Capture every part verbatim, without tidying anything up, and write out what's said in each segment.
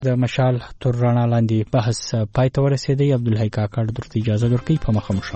د مشال تر رڼا لاندې بحث پای ته ورسېدی. عبدالحی کاکړ درته اجازه درکوي، په مخه مو شه.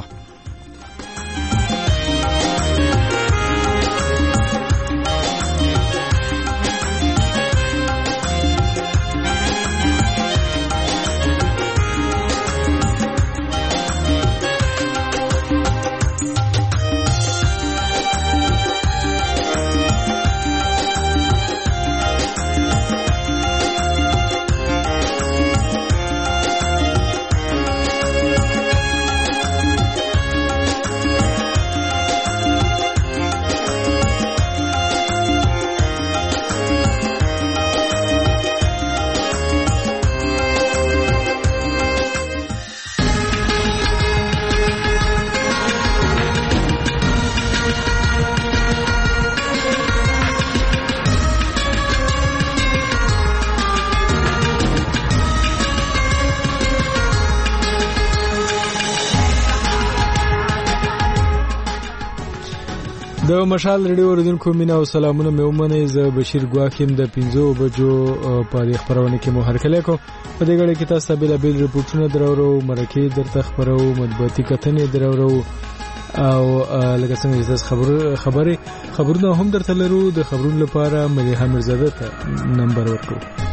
د مشال ریډیو اوریدونکو مینا او سلامونه مې ومنئ. زه بشیر ګواخیم د پنځو بجو په دې خبرونه کې مو هرکلی کوم. په دې غړي کې تاسو ته بېلابېل رپورټونه درورو، مرکې درته خبرو، مطبوعاتي کتنې درورو او لکه څنګه چې تاسو خبر خبرې خبرونه هم درته لرو. د خبرونو لپاره مليحه مرزاده ته نمبر ورکړو.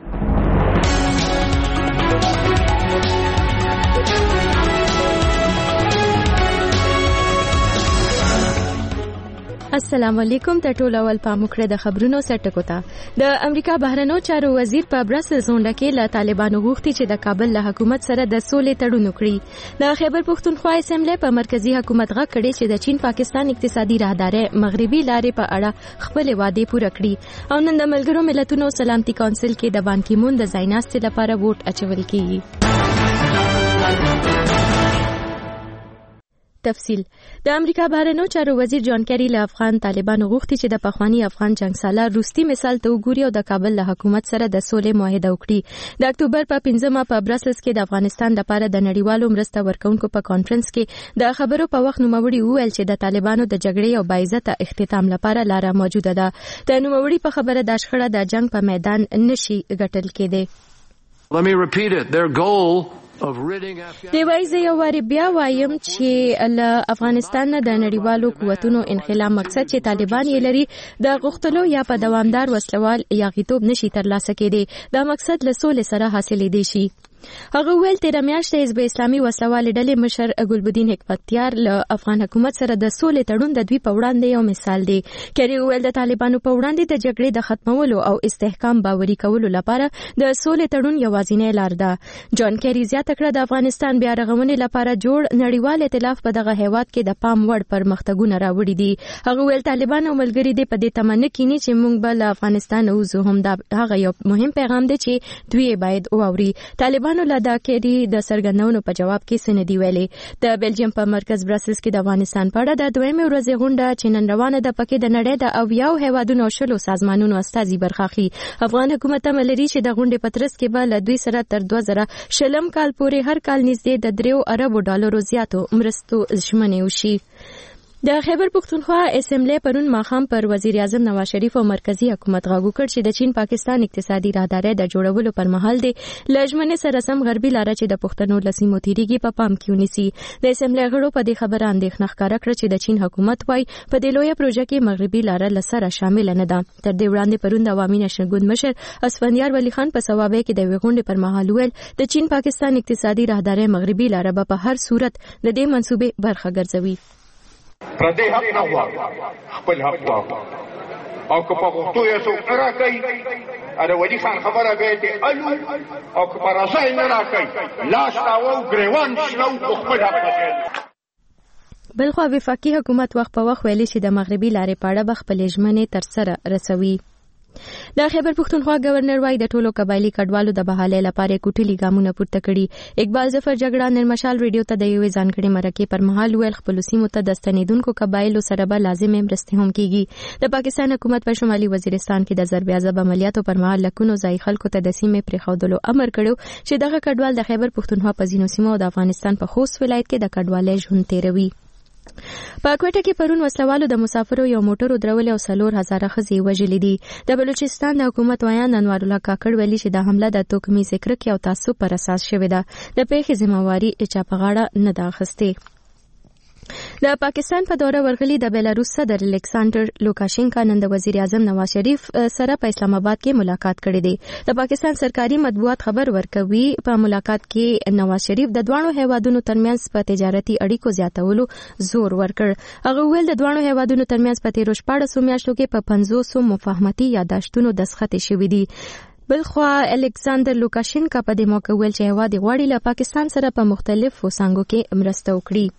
السلام علیکم. ته ټول اول په مخکره د خبرونو سرټکو ته. د امریکا بهرنیو چارو وزیر په برسلز غونډه کې له طالبانو غوښتي چې د کابل له حکومت سره د سولې تړون وکړي. د خیبر پښتونخوا اسمبلی په مرکزی حکومت غږ کړي چې د چین پاکستان اقتصادي راهداري مغربي لارې په اړه خپل وعده پوره کړي او نن د ملګرو ملتونو سلامتي کونسل کې د بان کی مون د ځایناستې لپاره ووټ اچول کیږي. تفصیل. د امریکا بهرنیو چارو وزیر جان کیری له افغان طالبانو غوښتي چې د پخوانی افغان جنگسالار روستي مثال ته وګوري او د کابل له حکومت سره د سولې معاهده وکړي. د اکتوبر په پنځمه په برسلز کې د افغانستان لپاره د نړیوالو مرسته ورکونکو په کانفرنس کې د خبرو په وخت نوموړي وویل چې د طالبانو د جګړې او باعزته اختتام لپاره لاره موجوده ده. د نوموړي په خبره د شخړه د جنگ په میدان نشي ګټل کېدی. Let me repeat it. Their goal دی وایي زه یو وارې بیا وایم چې له افغانستان نه د نړیوالو قوتونو انخلا مقصد چې طالبان یې لري د غوښتلو یا په دوامدار وسلوال یا غیتوب نشي ترلاسه کېدی. دا مقصد له سولې سره حاصلېدی شي. هغه ویل تیر میاشت حزب اسلامي وسلوال ډلې مشر ګلبدین حکمتیار له افغان حکومت سره د سولې تړون د دوی په وړاندې یو مثال دی. کیری ویل د طالبانو په وړاندې د جګړې د ختمولو او استحکام باوري کولو لپاره د سولې تړون یوازینی لار ده. جان کیری زیاته کړه د افغانستان بیا رغونې لپاره جوړ نړیوال ائتلاف په دغه هیواد کې د پام وړ پرمختګونه راوړي دي. هغه ویل طالبان او ملګري دي په دې تمنه کینی چې موږ به له افغانستان وځو. هم دا هغه یو مهم پیغام دی چې دوی باید واوري. طالبان نو لدا کېدی د سرګندونو په جواب کې سندې ویلې. د بلجیم په مرکز برسلز کې د افغانستان په اړه د دویمې ورځې غونډه چې نن روانه ده پکې د نړۍ د اویاو هیوادونو او شلو سازمانونو استازي برخه اخلي. افغان حکومت تمه لري چې د غونډې په ترڅ کې به له دوی سره تر دوه زره شلم کال پورې هر کال نږدې د دریو اربو ډالرو زیاتو مرستو ژمنې وشي. د خیبر پښتونخوا اسمبلی پرون ماښام پر وزیر اعظم نواز شریف او مرکزی حکومت غاګو کړ چې د چین پاکستان اقتصادي راهداري د جوړولو پر مهال دی لژمنې سره سم غربي لار چې د پښتنو لسیمو تیریږي په پام کې ونیسي. د اسمبلی غړو په دې خبره اندېښنه ښکاره کړه چې د چین حکومت وايي په دې لویه پروژه کې مغربي لار لسره شامل نه ده. تر دې وړاندې پرون د عوامي نشنل ګوند مشر اسفندیار ولی خان په سوابه کې د غونډې پر مهال ویل د چین پاکستان اقتصادي راهداري مغربي لار به په هر صورت د دې منصوبې برخه ګرځوي. پردې حق نه غواړو، خپل حق غواړو. او که په غوښتو یې څوک نه راکوي اره ولي خان خبره به دې الو او که په رضای نه راکوي لاس تاوه او ګریوان شنو خو خپل حق نه. بلخوا وفاقي حکومت وخت په وخت ویلي چې د مغربي لارې په اړه به خپلې ژمنې ترسره رسوي. د خیبر پښتونخوا گورنر وايي د ټولو قبایلی کډوالو د بحالۍ لپاره کوټلي ګامونه پورته کړي. اقبال ظفر جګړه نن مشال ریډیو ته د یوې ځانګړې مرکې پر مهال ویل خپل سیمو ته د ستنیدونکو قبایلو سره به لازمې مرستې هم کیږي. د پاکستان حکومت په شمالي وزیرستان کې د ضرب عذاب عملیاتو پر مهال لکونو ځای خلکو ته د سیمې پرېښودلو امر کړو چې دغه کډوال د خیبر پښتونخوا په ځینو سیمو او د افغانستان په خوست ولایت کې د کډوالۍ ژوند تیروي. په کوټه کې پرون وسلوالو د مسافرو یو موټر درول او څلور هزاره ښځې وژلې دي. د بلوچستان د حکومت ویان انوار الله کاکړ ویلي چې د حمله د توکمیز کرک او تعصب پر اساس شوې ده. د پیښې ذمہواری چا په غاړه نه ده اخیستې. د پاکستان په دوره ورغلي د بیلاروس صدر الکساندر لوکاشینکا نن د وزیر اعظم نواز شریف سره په اسلام آباد کې ملاقات کړې ده. د پاکستان سرکاري مطبوعات خبر ورکوي په ملاقات کې نواز شریف د دوانو هیوادونو ترمنځ په تجارتي اړیکو زیاتولو زور ورکړ. هغه ویل د دوانو هیوادونو ترمنځ په تیرو شپاړسو میاشتو کې په پنځوسو مفاهمتي یاداشتونو دستخط شوي دي. بلخوا الکساندر لوکاشینکا په دې موقع ویل چې هیواد غواړي له پاکستان سره په مختلفو څانګو کې مرسته وکړي.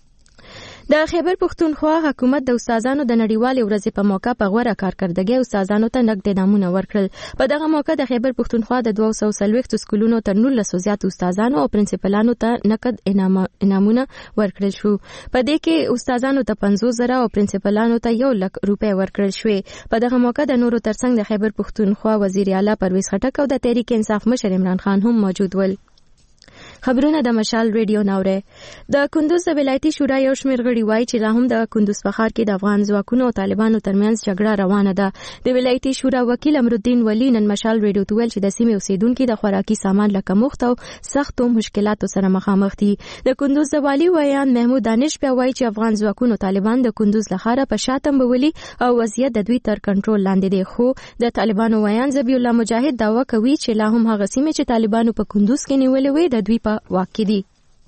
د خیبر پښتونخوا حکومت د استادانو د نړیوالې ورځې په موقع په غوړه کارکړدګۍ استادانو ته نقد انعامونه ورکړل. په دغه موقع د خیبر پښتونخوا د دوه سوه څلوېښت سکولونو تر نولسو زیات استادانو او پرنسپلانو ته نقد انعامونه ورکړل شو. په دې کې استادانو ته پنځوس زره او پرنسپلانو ته یو لک روپۍ ورکړل شوې. په دغه موقع د نورو ترڅنګ د خیبر پښتونخوا وزیر اعلی پرویز خټک او د تحریک انصاف مشر عمران خان هم موجود ول. خبرونه د مشال ریډیو ناوره. د کندوز د ولایتي شورا یو شمېر غړي وایي چې لا هم د کندوز په ښار کې د افغان ځواکونو او طالبانو ترمنځ جګړه روانه ده. د ولایتي شورا وکیل امرالدین ولی نن مشال ریډیو ته ویل چې د سیمې اوسیدونکو د خوراکي سامان له کمښت او سختو مشکلاتو سره مخامخ دي. د کندوز د والي ویان محمود دانش بیا وایي چې افغان ځواکونو طالبان د کندوز له ښاره په شا تمبولي او وضعیت د دوی تر کنټرول لاندې دی. خو د طالبانو ویان ذبیح الله مجاهد دعوه کوي چې لا هم هغه سیمې چې طالبانو په کندوز کې نیولې وې د دوی په واک کې دي.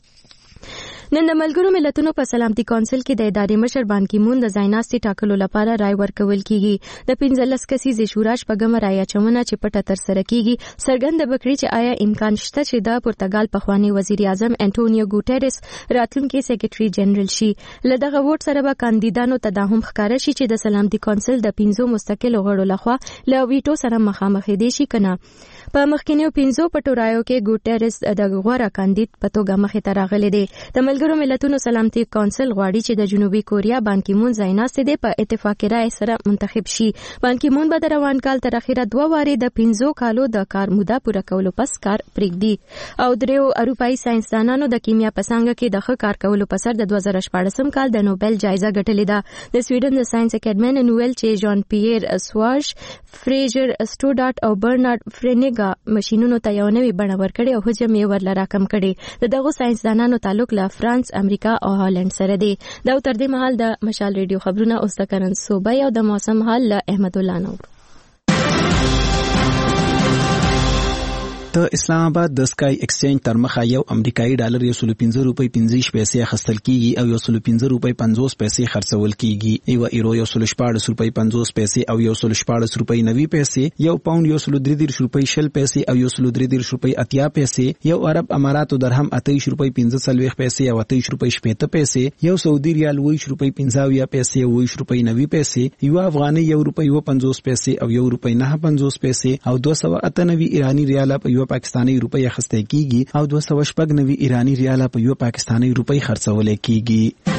نن د ملګرو ملتونو په سلامتي کونسل کې د ادارې مشر بان کی مون د ځایناستي ټاکلو لپاره رای ورکول کیږي. د پنځلس کسیزې شورا شپږمه رای اچونه چې پټه ترسره کیږي څرګنده وکړي چې آیا امکان شته چې د پرتګال پخوانی وزیر اعظم انټونیو ګوټریس راتلونکي سیکریټري جنرال شي. له دغه ووټ سره به کاندیدانو ته دا هم ښکاره شي چې د سلامتي کونسل د پنځو مستقلو غړو لخوا له ویټو سره مخامخ دي شي کنه. په مخکینیو پنځو پټو رایو کې ګوټریس د غوړه کاندید په توګه مخې ته راغلی دی. د ملګرو ملتونو سلامتي کونسل غواړي چې د جنوبي کوریا بان کی مون ځایناسته دی په اتفاقي رای سره منتخب شي. بان کی مون به د روان کال تر اخیره دوه وارې د پنځو کالو د کار موده پوره کولو پس کار پرېږدي. او دریو اروپایي ساينسدانانو د کیمیا په څانګه کې د ښه کار کولو په سر د دوه زره شپاړسم کال د نوبل جایزه ګټلې ده. د سویډن د ساينس اکیډمي نن ویل چې جان پییر سواش، فریزر سټوډاټ او برنارد فرینګا ماشینونو ته یو نوې بڼه ورکړې او حجم یې ورله راکم کړی. د دغو ساينسدانانو تعلق له فرانس، امریکا او هالند سره دی. دا تر دې مهال د مشال ریډیو خبرونه اوس د کرن صوبای او د موسم حال له احمد الله نور. د اسلام آباد د سکای ایکسچینج تر مخه یو امریکایي ډالر یو سل پنځه روپۍ پنځه پیسې اخیستل کیږي او یو سل پنځه روپۍ پنځوس پیسې خرڅول کیږي. یو ایرو یو سل شپاړس روپۍ پنځوس پیسې او یو سل شپاړس روپۍ نوي پیسې، یو پاوند یو سل درې دېرش روپۍ شل پیسې او یو سل درې دېرش روپۍ اتیا پیسې، یو عرب اماراتو درهم اتهیش روپۍ پنځه څلوېښت پیسې او اتهیش روپۍ شپېته پیسې، یو سعودي ریال اوویشت روپۍ پنځه اویا پیسې او اوویشت روپۍ نوي پیسې، یو افغاني یو روپۍ اووه پنځوس پیسې او یو روپۍ نهه پنځوس پیسې او دوه سوه اته نوي ایراني ریاله په یو پاکستاني روپۍ اخیستل کیږي او دوه سوه شپږ نوي ایراني ریاله په یو پاکستاني روپۍ خرڅول کیږي.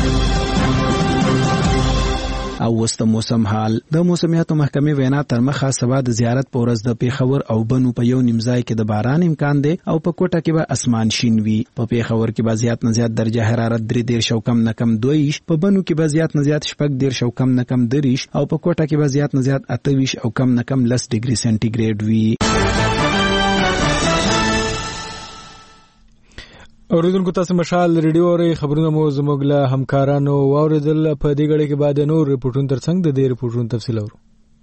او وست موسم حال. د موسمیاتو محکمې وینا تر مخه سبا د زیارت په ورځ د پیښور او بنو په یو نیمځای کې د باران امکان دی او په کوټه کې به اسمان شین وي. په پیښور کې به زیات نه زیات درجه حرارت درې دېرش او کم نه کم دوه، په بنو کې به زیات نه زیات شپږ دېرش او کم نه کم دېرش او په کوټه کې به زیات نه زیات اته ویشت او کم نه کم لس ډیګري سنټیګریډ وي. اوریدونکو تاسو مشال ریډیو اورئ. خبرونه مو زموږ له همکارانو واوریدل. په دې غړي کې بعد نور ریپورتونو ترڅنګ د دې ریپورتونو تفصیل اورو.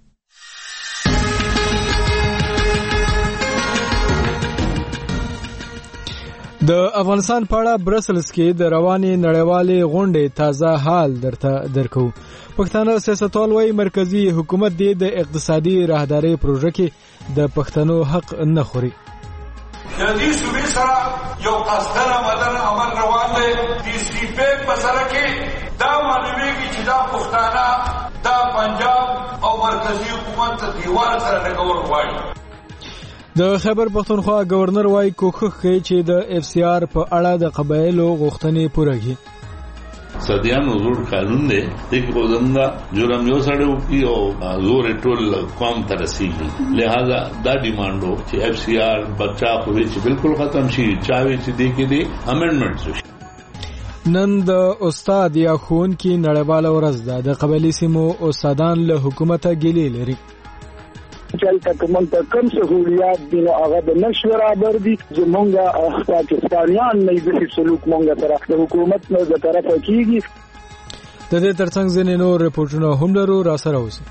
د افغانستان په اړه برسلز کې د روانې نړیوالې غونډې تازه حال درته درکو. پښتانه سیاستوال وايي مرکزی حکومت د اقتصادي راهداري پروژه کې د پښتنو حق نه خوري. د دې صوبې سره یو قصدنه مدن عمل روان دی. د سی پی په سره کې دا معلومیږي چې دا پښتانه دا پنجاب او مرکزی حکومت ته دیوال سره لګول غواړي. د خیبر پښتونخوا گورنر وايي کوښښ کوي چې د اف سی آر په اړه د قبایلو غوښتنې پوره کړي. صدیانو زور قانون دی دغه وزنده جرم یو سره وکي او زور ټول قوم ته رسیږي. لہذا دا ډیماندو چې اف سی آر بچا خو چې بالکل ختم شي، چاوي چې دی کې دی امندمنټ شي. نن د استاد یا ښوونکي نړیواله ورځ ده. د قبایلي سیمو استادان له حکومته ګیلې لري. چلته کوم ته کوم سہولیات دي نو هغه د نشو برابر دي. زمونږ پاکستانیان نه دي سلوک مونږ سره د حکومت نه د طرفه کیږي. د دې ترڅنګ ځینې نور رپورټونه هم لرو، را سره اوسئ.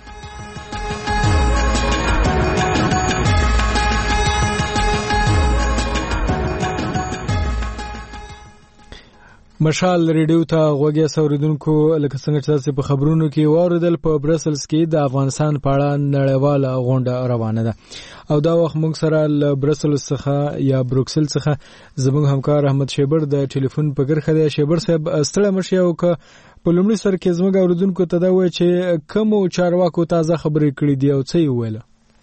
مشال ریډیو ته غوږی اوریدونکو، لکه څنګه چې تاسو په خبرونو کې واوریدل، په برسلز کې د افغانستان په اړه نړیواله غونډه روانه ده او دا وخت موږ سره له برسلز څخه یا بروکسل څخه زموږ همکار احمد شیبر د ټلیفون په ګرخه دی. شیبر صاحب ستړی مشي او که په لومړي سر کې زموږ اوریدونکو ته دا وایي چې کوم چارواکو تازه خبرې کړې دي او څه یې ویل؟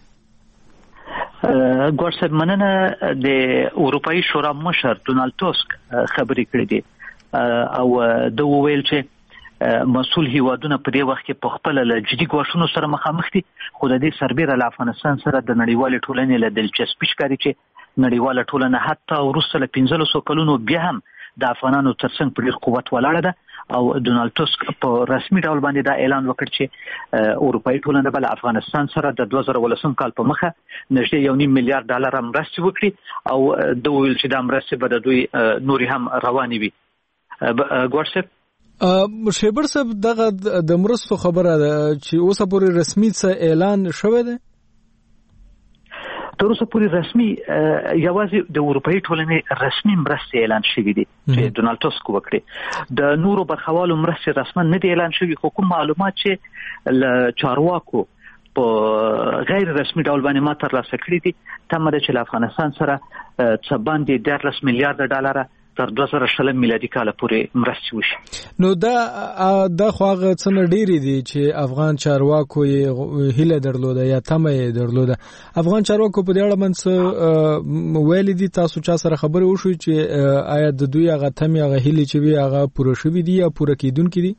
ګور صاحب مننه. د اروپאי شورا مشر ډونالد ټاسک خبرې کړې دي او د وویل چې مسؤل هیوادونه په دې وخت کې په خپل له جدي ګواښونو سره مخامخ دي، خو د دې سربېره له افغانستان سره د نړیوالې ټولنې له دلچسپي ښکاري چې نړیواله ټولنه حتی وروسته له پنځلسو کلونو بیا هم د افغانانو ترڅنګ په ډېر قوت ولاړه ده او ډونالد ټاسک په رسمي ډول باندې دا اعلان وکړ چې اروپאי ټولنه به له افغانستان سره د دوه زره ولسم کال په مخه نږدې یو نیم میلیارډ ډالر مرستې وکړي او د ویل چې دا مرستې به د دوی نورې هم روانې وي. ګور صاحب شیبر صاحب دغه د مرستو خبره ده چې اوسه پورې رسمي څه اعلان شوی دی؟ تر اوسه پورې رسمي یوازې د اروپאי ټولنې رسمي مرستې اعلان شوې دي چې ډونالد ټاسک وکړي. د نورو برخوالو مرستې رسما نه دي اعلان شوي، خو کوم معلومات چې له چارواکو په غیر رسمي ډول باندې ما ترلاسه کړي دي، تمه ده چې له افغانستان سره څه باندې دیارلس میلیارډ ډالره تر دوه زره شلم میلادي کال پورې مرستې وشي. نو دا د خو هغه څه نه ډېرې دي چې افغان چارواکو یې هیله درلوده یا تمه یې درلوده. افغان چارواکو په دې اړه من څه ویلي دي؟ تاسو چا سره خبرې وشوي چې آیا د دوی هغه تمې هغه هیلې چې وي هغه پوره شوي دي یا پوره کیدونکي دي؟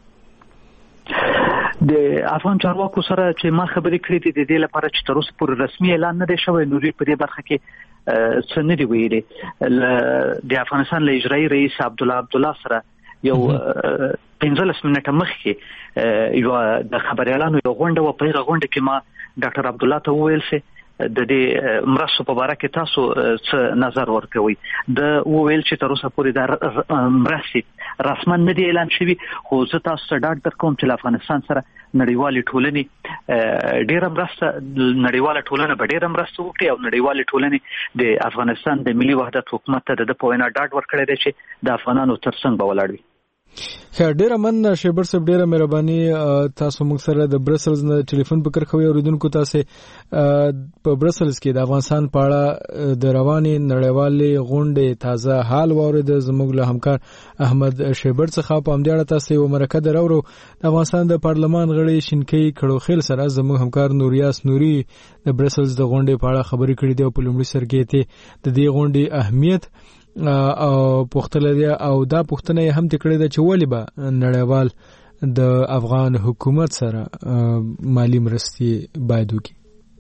د افغان چارواکو سره چې ما خبرې کړې دي د دې لپاره چې تر اوسه پورې رسمي اعلان نه دی شوی، نورې په دې برخه کې څه نه دی ویلي. د افغانستان له اجرایي رئیس عبدالله عبدالله سره یو پنځلس منټه مخکې یو د خبريالانو یو غونډه و، په هغه غونډه کې ما ډاکټر عبدالله ته وویل چې د دې مرستو په اړه کې تاسو څه نظر ورکوي. د وویل چې تر اوسه پورې د مرستې رسما نه دی اعلان شوی، خو زه تاسو ته ډاډ درکوم چې افغانستان سره نړیوالې ټولنې ډېره مرسته نړیواله ټولنه به ډېره مرسته وکړي او نړیوالې ټولنې د افغانستان د ملي وحدت حکومت ته د په وینا ډاډ ورکړی دی چې د افغانانو ترڅنګ به ولاړ وي. خیر ډیره مننه شیبر صاحب، ډیره مهرباني. تاسو موږ سره د برسلز نه ټلیفون په کرخوي اوریدونکو تاسو په برسلز کې د افغانستان په اړه د رواني نړیوالې غونډې تازه حال واورید. زموږ له همکار احمد شیبر څخه په همدې اړه تاسو یو مرکه درورو. د افغانستان د پارلمان غړي شینکي کړوخیل سره زموږ همکار نوریاس نوري د برسلز د غونډې په اړه خبرې کړې دي او په لومړي سر کې ته د دې غونډې اهمیت او پوښتنه دی او دا پوښتنه هم تکړه ده چې ولې به نړیوال د افغان حکومت سره مالی مرستې باید وکړي.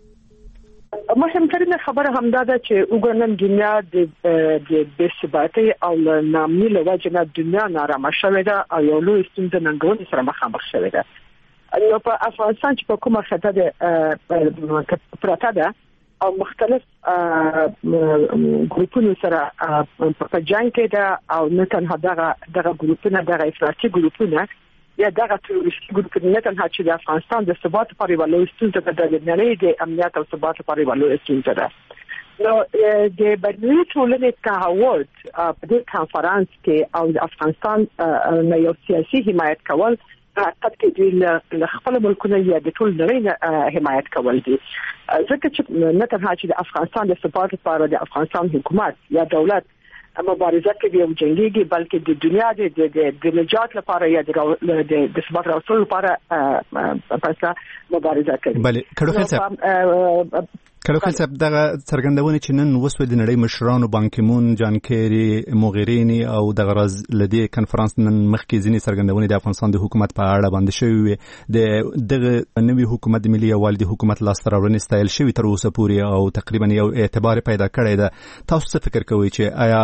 مهمترینه خبره همدا ده چې وګورئ دنیا د بې ثباتۍ او ناامنۍ له وجې نه دنیا نارامه شوې ده او یو لوی ستونزه ننګونې سره مخامخ شوې ده. نو په افغانستان چې په کومه خطه ده پراته ده او مختلف ګروپونو سره په جنگ کې ده او نه تنها دغه دغه ګروپونه دغه افراطي ګروپونه یا دغه تروریستي ګروپونه نه تنها چې د افغانستان د ثبات لپاره یو لوی ستونزه ده، د نړۍ د امنیت او ثبات لپاره یو لوی ستونزه ده. نو د بین‌المللي ټولنې تعهد په دې کانفرنس کې او د افغانستان نه یو سیاسي حمایت کول حقیقت کې د خپل ملکونو یا د ټول نړۍ حمایت کول دي، ځکه چې نه تنها چې د افغانستان د ثبات لپاره د افغانستان حکومت یا دولت مبارزه کوي او جنگيږي، بلکې د دنیا د د نجات لپاره یا د د ثبات راوستلو لپاره پسه مبارزه کوي. بله کړو صاحب کړو صاحب دغه څرګندونه چې نن وسو د نړۍ مشرانو بانکیمون جان کیری موغرینی او دغه راز لدی کانفرنس نن مخکې ځینې څرګندونه د افغانستان د حکومت په اړه باندې شوی د دغه نوي حکومت د ملي والي حکومت لاستراوړنې ستایل شوی تر اوسه پورې او تقریبا یو اعتبار پیدا کړی ده. تاسو څه فکر کوئ چې آیا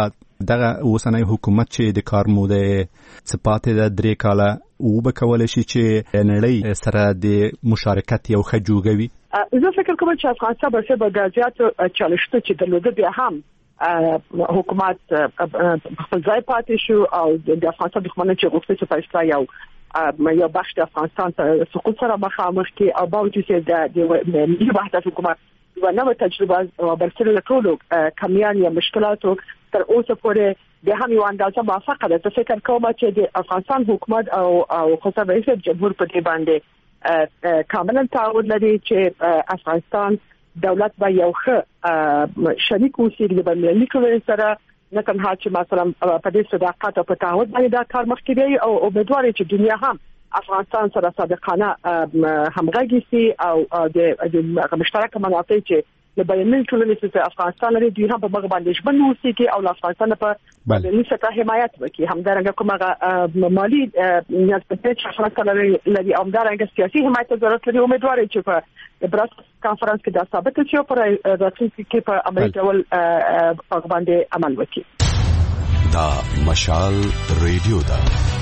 دغه اوسنۍ حکومت چې د کار موده صفات د درې کاله او به کولای شي چې نړۍ سره د مشارکت یو ښه جوګوي. زه فکر کوم چې افغانستان به په ګازیاتو چالشته چې درلوده بیا هم حکومت خپل ځای پاتې شو او د افغانستان دښمنان چې غوښتل چې په اصطلاح یو یو بخش د افغانستان ته سقوط سره مخامخ کې او باوجود چې د ملي وحدت حکومت یو نوې تجربه او برسره ټولو کمیان یا مشکلاتو تر اوسه پورې د هم یو اندازه موافقه ده. ته فکر کوم چې د افغانستان حکومت او او خصوصا رئیس جمهور په دې باندې کاملا تعهد لري چې افغانستان دولت به یو ښه شریک اوسي د بین‌المللي ټولنې سره، نه تنها چې مثلا په دې صداقت او په تعهد باندې دا کار مخکې دی او امیدوار چې دنیا هم افغانستان سره صادقانه همغږي سي او د مشترک منافع چې د بین‌المللي ټولنې سره افغانستان لري دوی هم په مغ باندې ژوند وسیږي او افغانستان په بین‌المللي سطح حمایت وکړي. همدارنګه کومه مالي نیاز په دې چې افغانستان لري او همدارنګه سیاسي حمایت ضرورت لري. امیدوار چې په براس کانفرنس کې دا ثابت شي او پر راتلونکي کې په عملي ډول په باندې عمل وکړي. دا مشال ریډیو دا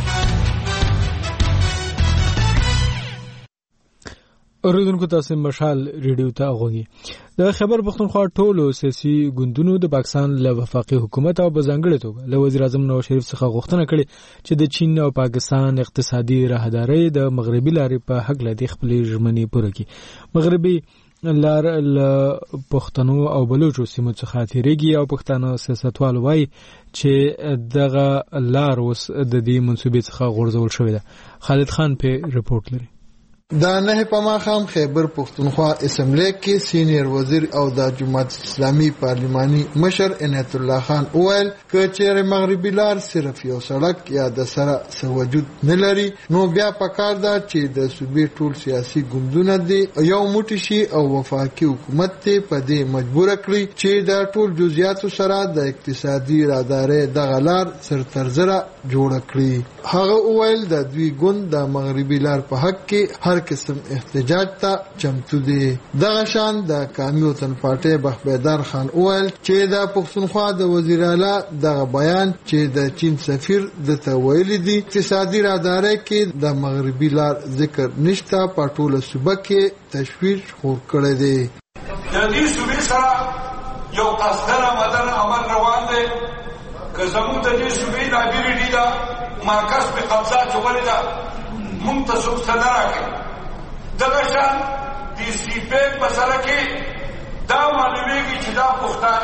اوریدونکو تاسو مشال ریډیو ته غوږی. د خبر پښتونخوا ټولو سیاسي ګوندونو د پاکستان له وفاقي حکومت او بځانګړي توګه له وزیر اعظم نواز شریف څخه غوښتنه کړې چې د چین او پاکستان اقتصادي راهداري د مغربي لارې په حق لدی خپل ژمنې پوره کړي. مغربي لار له پښتنو او بلوچو سیمو څخه تیریږي او پښتانه سیاستوال وایي چې دغه لار اوس د دې منسوبې څخه غورځول شوې ده. خالد خان په رپورت لري. دا نه په ماخام خیبر پختونخوا اسمبلی کې سینیئر وزیر او د جماعت اسلامي پارلماني مشر عنایت الله خان اویل چې مغربي لار صرف یو سړک یا د سره سوجود نه لري نو بیا پکار دا چې د صوبې ټول سیاسي ګوندونه دي یو موټی شي او وفاقي حکومت ته په دې مجبور کړي چې د ټول جزئیاتو سره د اقتصادي راداري د غلار سر ترزره جوړ کړي. هغه اویل د دوی ګوند د مغربي لار په حق کې هر قسم احتجاج ته چمتو دي. دغه شان د قومي وطن پارټي بخبیدار خان اویل چې د پښتونخوا د وزیر اعلی دغه بیان چې د چین سفیر د تویل دي اقتصادي راداري کې د مغربي لار ذکر نشته په ټوله صوبه کې تشویش خور کړی دی. د دې صوبې سره یو قصدنه مدن عمل روان دی که زموږ د دې صوبې د ابیریټي دا مرکز په قبضه چولې ده مونږ ته څوک څه نه راکوي. دغه شان د سی پیک په سره کې دا معلومیږي چې دا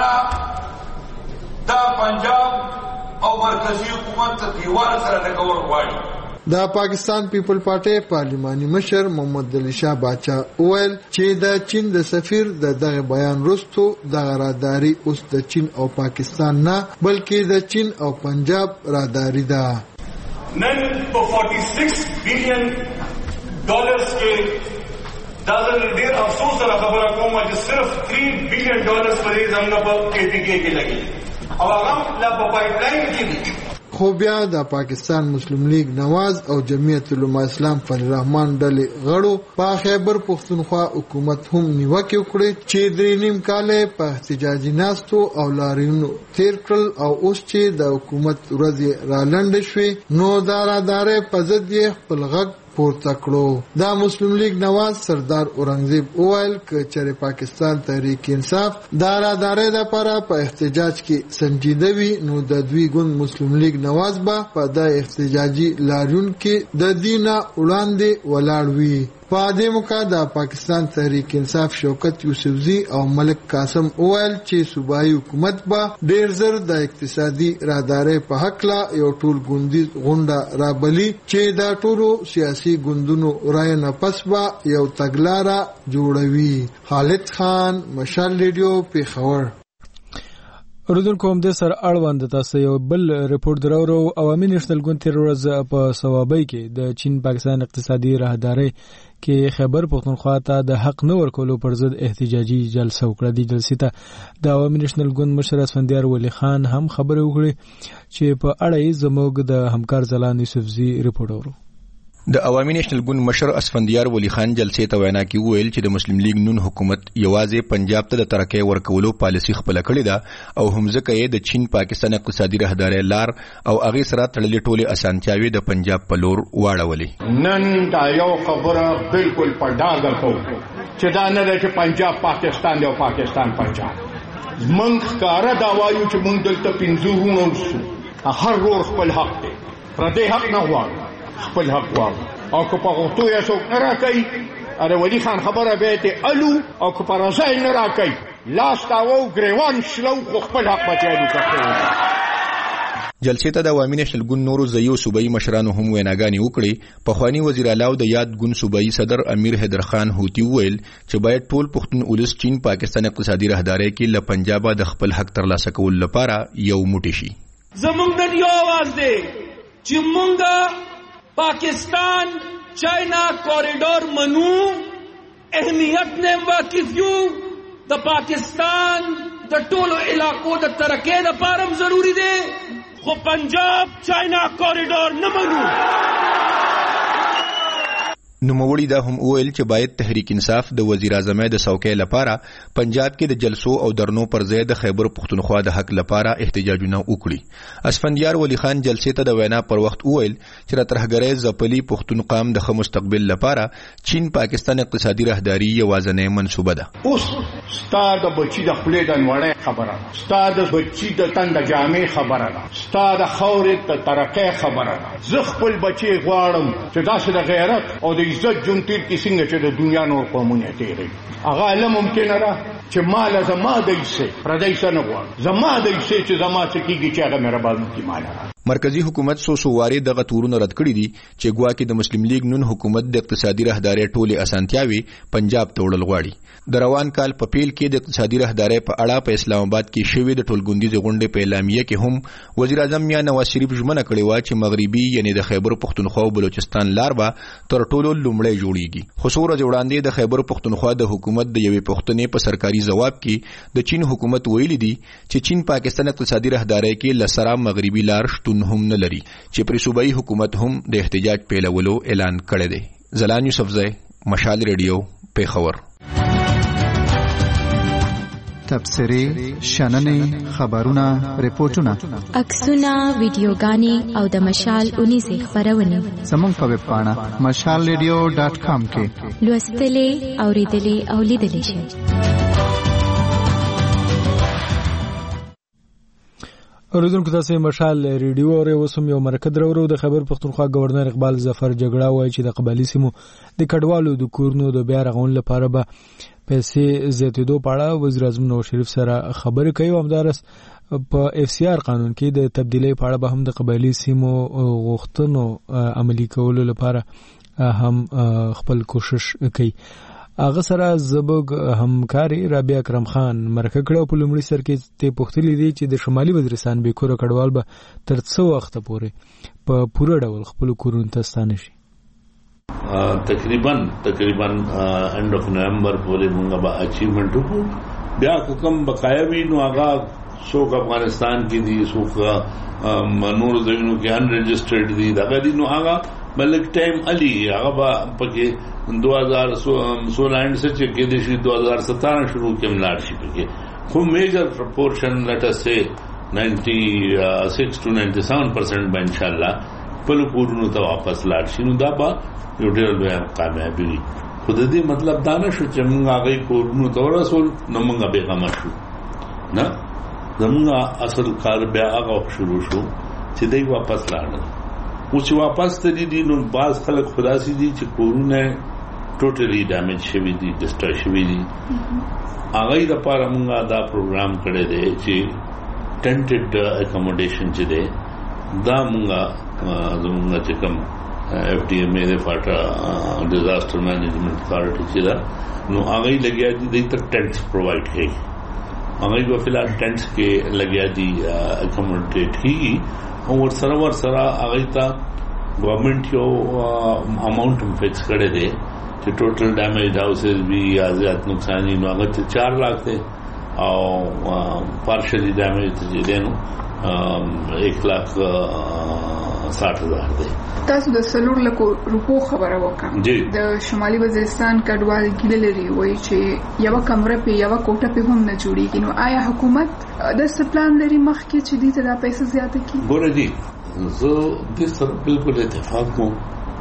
پښتانه دا پنجاب او مرکزی حکومت ته دیوال سره لګول غواړي. د پاکستان پیپل پارټي پارلماني مشر محمد علي شاه باچا اویل چې د چین د سفیر د دغه بیان وروسته د راداري اوس د چین او پاکستان نه بلکې د چین او پنجاب راداري ده. نن په forty-six billion ډالرز کې دا ډېر افسوس سره خبره کوم چې صرف three billion ډالرز په دې زموږ په کې پی کې کې لګي او هغه لا په پایپ لاین کې دي. خو بیا د پاکستان مسلم لیگ نواز او جمعیت علماء اسلام فضل الرحمن ډلې غړو په خیبر پښتونخوا حکومت هم نیوکه وکړه چې درې نیم کاله په احتجاجي ناستو او لاریونو تیر کړل او اوس چې د حکومت ورځ را لنډ شوي نو دا راداري په ضد یې خپل غږ پورته کړو. دا مسلم لیگ نواز سردار اورنګزیب اویل چې چېرې پاکستان تحریک انصاف دا راداري لپاره په احتجاج کې سنجیده وي نو د دوی ګوند مسلم لیگ نواز به په د احتجاجي لاریون کې د دینه وړاندې ولاړ وي. په دې موقع د پاکستان تحریک انصاف شوکت یوسفزي او ملک قاسم اویل چې صوبایي حکومت به ډېر زر د اقتصادي راداري په حق لا یو ټول ګوندیز غونډه رابلي چې د ټولو سیاسي ګوندونو رای نه پس به یو تګلاره جوړوي. خالد خان مشال ریډیو پیښور. اوریدونکو هم د سر اړوند تاسو یو بل ریپورت درورو عوامي نېشنل ګوند تیر ورځ په سوابۍ کې د چین پاکستان اقتصادي راهداري کې خیبر پښتونخوا ته د حق نه ورکولو پر ضد احتجاجي جلسه وکړه. د جلسې ته د عوامي نېشنل ګوند مشر اسفندیار ولی خان هم خبرې وکړې چې په اړه یې زموږ د همکار زلان یوسفزي ریپورت ورو. د عوامي نېشنل ګوند مشر اسفندیار ولی خان جلسې ته وینا کې وویل چې د مسلم لیگ نون حکومت یوازې پنجاب ته د ترقۍ ورکولو پالیسي خپله کړې ده او هم ځکه یې د چین پاکستان اقتصادي رهدارۍ لار او هغې سره تړلې ټولې اسانتیاوې د پنجاب په لور واړولې. نن دا یو خبره بالکل په ډاګه کوو چې دا نه ده چې پنجاب پاکستان دی او پاکستان پنجاب. موږ ښکاره دا وایو چې موږ دلته پنځه وروڼه اوسو، هر ورور خپل حق دی، پردی حق نه غواړو، خپل حق غواړو. او که په غوښتو یې څوک نه راکوي د ولي خان خبره به یې ته الو، او که په رضا یې نه راکوي لاس تاوو ګریوان شلو، خو خپل حق به تیالو کوي. جلسې ته د عوامي نېشنل ګوند نورو ځایي صوبایي مشرانو هم ویناګانې وکړې. پخواني وزیر اعلی او د یاد ګوند صوبایي صدر امیر حیدر خان هوتي وویل چې باید ټول پښتون ولس چین پاکستان اقتصادي رهدارۍ کې له پنجابه د خپل حق ترلاسه کولو لپاره یو موټی شي. زمونږ نن یو آواز دی چې مونږ پاکستان چاینا کوریډور منو، اهمیت نه واقف یو، د پاکستان د ټولو علاقو د ترقۍ لپاره هم ضروري دی، خو پنجاب چاینا کوریډور نه منو. نوموړي دا هم وویل چې باید تحریک انصاف د وزیر اعظم د څوکۍ لپاره پنجاب کې د جلسو او درنو پر ځای د خیبر پښتونخوا د حق لپاره احتجاجونه وکړي. اسفندیار ولی خان جلسې ته د وینا پر وخت وویل چې د ترهګرۍ ځپلي پښتون قام د ښه مستقبل لپاره چین پاکستان اقتصادي رهداري یوازینۍ منصوبه ده. اوس ستا د بچي د خولې د نوړۍ خبره ده، ستا د بچي د تن د جامې خبره ده، ستا د خاورې د ترقۍ خبره ده. زه خپل بچي غواړم چې داسې د غیرت او د عزت جون تیر کې څنګه چې د دنیا نور قومونه تیري هغه علم ممکن را چې مال زما دیسه پردای سره غواړي، زما دیسه چې زما څخه کیږي چې هغه مهرباني کی مال را. مرکزی حکومت سو سوواري دغه تورونه رد کړی دي چې ګواکې د مسلم لیگ نون حکومت د اقتصادي رهدارۍ ټولې اسانتیاوي پنجاب ته وړل غواړي. د روان کال په پیل کې د اقتصادي رهدارۍ په اړه په اسلام آباد کې شوې د ټولګوندیزې غونډې په اعلامیه کې هم وزیر اعظم میاں نواز شریف ژمنه کړې وه چې مغربي یعنی د خیبر پښتونخوا او بلوچستان لار به تر ټولو لومړی جوړیږي. خو څو ورځې وړاندې د خیبر پښتونخوا د حکومت د یوې پوښتنې په سرکاري ځواب کې د چین حکومت ویلي دي چې چین پاکستان اقتصادي رهدارۍ کې لسرا مغربي لار شتون هم نه لري چې پر صوبایي حکومت هم د احتجاج پیلولو اعلان کړی دی. زلان یوسفزی، مشال ریډیو، پیښور. تبصرې، شننې، خبرونه، ریپورتونه، عکسونه، ویډیوګانې او د مشال اونیزې خپرونې زموږ په ویب پاڼه مشال ریډیو ډاټ کام کې لوستلې، اوریدلې او لیدلې شئ. اوریدونکو تاسو مشال ریډیو او اوسم یو مرکه درورو. د خیبر پښتونخوا گورنر اقبال ظفر جګړه وایي چې د قبایلی سیمو د کډوالو د کورونو د بیا رغون لپاره به پیسې زیاتېدو په اړه وزیر اعظم نواز شریف سره خبرې کوي. همدارس په اف سی آر قانون کې د تبدیلی په اړه به هم د قبایلی سیمو غوښتنو عملی کولو لپاره هم خپل کوشش کوي. هغه سره زبګ همکاري رابعه اکرم خان مرکه کړو. په لومړي سر کې ته پوښتلې دي چې د شمالي وزیرستان به کور کډوال به تر څو وخت پورې په پوره ډول خپل کورونو ته ستانه شي. تقریبا تقریبا اند اف نومبر پورې موږ به اچیومنٹ وکړو. بیا کوم بقایا وی نو هغه څوک افغانستان کې دي، څوک نور ځایونو کې ان رجسٹرډ دي، دا غدي نو هغه بلک ټایم علي هغه پکې دو ہزار سولہ اینڈ سے چکے دیشی دو ہزار ستارہ شروع کے ملاٹ شی پکے خو میجر پرپورشن لیٹ اس سے نائنٹی سکس ٹو نائنٹی سیون پرسینٹ با انشاءاللہ پلو کورونو تا واپس لاٹ شي. نو دا با یو ډېر لوی کامیابي وي. خو د دې مطلب دا نه شو چې موږ هغه کورونو ته ورسول نو موږ بېغمه شو، نه، زموږ اصل کار بیا هغه شروع شو چې دوی واپس لاړل. او چې واپس ته دي نو بعض خلک خداسي دي چې کورونه ټوټلی ډیمیج شوي دي، ډسټروي شوي دي. هغه د لپاره موږ دا پروګرام کړی دی چې ټینټډ اکوموډیشن چې دی دا موږ زموږ چې کوم ایف ډي ایم اے د فاټا ډیزاسټر مینجمنٹ اتھارټي چې ده نو هغه لګیا دي دوی ته ټینټس پرووایډ کوي. هغه په فلال ټینټس کې لګیا دي اکوموډیټ کیږي او ورسره ورسره هغه ته گورنمنٹ یو اماؤنٹ فکس کړی دی چې ټوټل ډیمیج هاوسز وی یا زیات نقصان نو هغه ته چار لاکھ دی او پارشلی ډیمیج چې دی نو ایک لاکھ साठ हजार دی. تاسو د سلور لکو روپو خبره وکړه. د شمالي وزیرستان کډوال ګیله لري وایي چې یو کمره په یو کوټه په هم نه جوړیږي. نو آیا حکومت د سپلان لري مخکې چې دې ته د پیسې زیاته کړي؟ ګوره جی زه د سره بالکل اتفاق کوم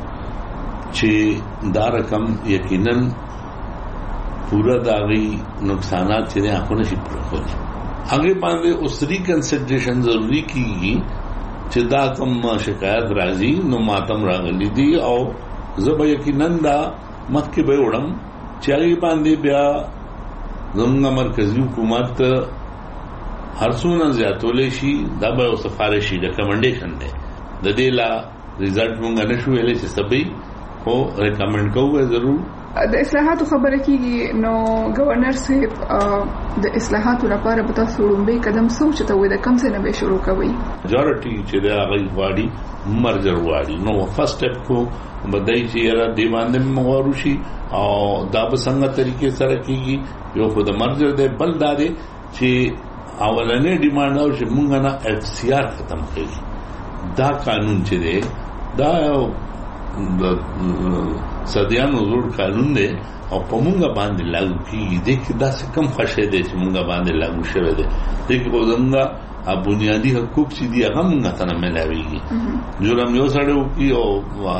چې دا رقم یقینا پورا داغي نقصانات چې نه خو نشي پوره کوي. هغه باندې اوس ریکنسیډریشن ضروری کیږي چې دا کوم شکایت راځي نو ماتم راغلي دي او زه به یقینا دا مخکې به وړم چې هغه باندې بیا زموږ مرکزی حکومت هر څونه زیاتولې شي دا به سفارشي ریکمنډیشن دی د دې لا ریزلټ مونږ نه شو ویلې چې سبي خو ریکمنډ کوو ضرور. د اصلاحاتو خبره کیږي نو گورنر صاحب د اصلاحاتو لپاره به تاسو لومبي قدم سوچ ته وي د کم څه نه به شروع کوي. میجورټي چې دا غي واړي مرجر واړي نو فرست سټپ کو بدای چې را دی باندې مغوروشي او دا به څنګه طریقې سره کیږي. یو خو د مرجر دی بل دا دی چې اولنې ډیماند او چې مونږ نه اف سی آر ختم کړي. دا قانون چې دی دا د صدیانو زور قانون دی او په مونږه باندې لاګو کیږي. د کې داسې کم خشه دی چې مونږه باندې لاګو شوی دی. د کې په زمونږه بنیادی حقوق چې دی هغه مونږ ته نه ملاويږي. جرم یو سره وکي او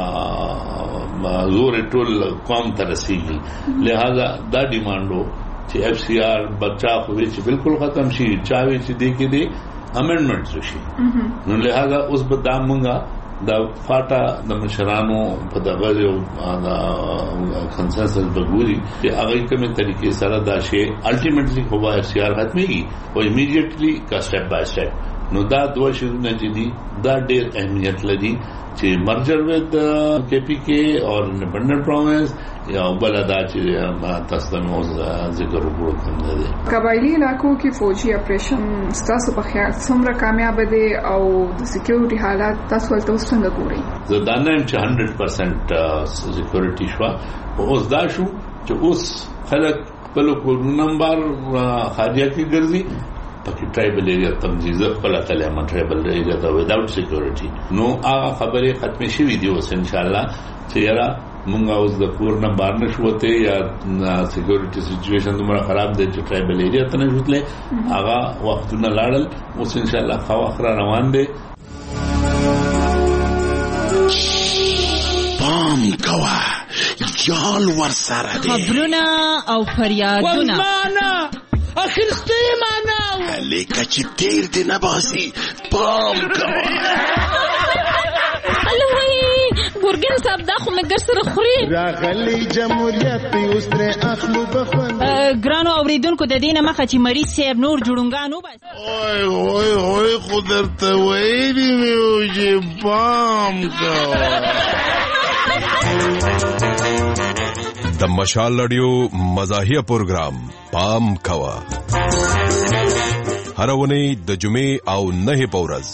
زور ټول قوم ته رسیږي. لہذا دا ډیماندو چې اف سی آر بچا خو چې بالکل ختم شي چاوي چې دی کې دی امندمنټ شي. نو لہذا اوس به دا مونږه دا فاټا د مشرانو په دغه یو کنسنسس بګوري چې هغه کومه طریقې سره دا شی الټیمیټلی خو به اختیار ختميږي او ایمیډیټلی کا سټپ بای سټپ. نو دا دوه شیونه چې دي دا ډېر اهمیت لري چې مرجر ود کے پی کے اور انډیپندنٹ پروونس یا بلدا چې تاسو نو ذکر وکړو کوم دی. قبایلی علاقو کې فوجي اپریشن تاسو په خیال څومره کامیاب دي او د سکیورټي حالات تاسو ولته څنګه ګورئ؟ زه دا نه چې هنډرډ پرسنټ سکیورټي شو اوس دا شو چې اوس خلک په لوکو نمبر خارجه کې ګرځي پکې ټرایبل ایریا تمجیز خپل کلمه ټرایبل ایریا دا وداوت سکیورټي. نو هغه خبره ختمه شي ویډیو اوس ان شاء الله چې یاره مونږ اوس د کور نه بار نشوته یا سکیورټي سچويشن دومره خراب دی چې ټرایبل ایریا ته نه وتلې هغه وختونه لاړل. اوس ان شاء الله خو اخر روان دي. پام کوا جال ور سره دي خبرونه او فریادونه اخر ستیمانه لیکه چې تیر دی نباسی پام کوا. الوی ګورګین صاحب دا خو مګر سره خوري راغلی جمهوریت اوس تر اخلو بخوند ګرانو اوریدونکو د دینه مخه چې مریض صاحب نور جوړونګانو بس اوه اوه اوه خدرته وایي میو چې پام کوا. د مشال رادیو مزاحیه پروگرام پام کوا هر ونی د جمعې او نه پورز.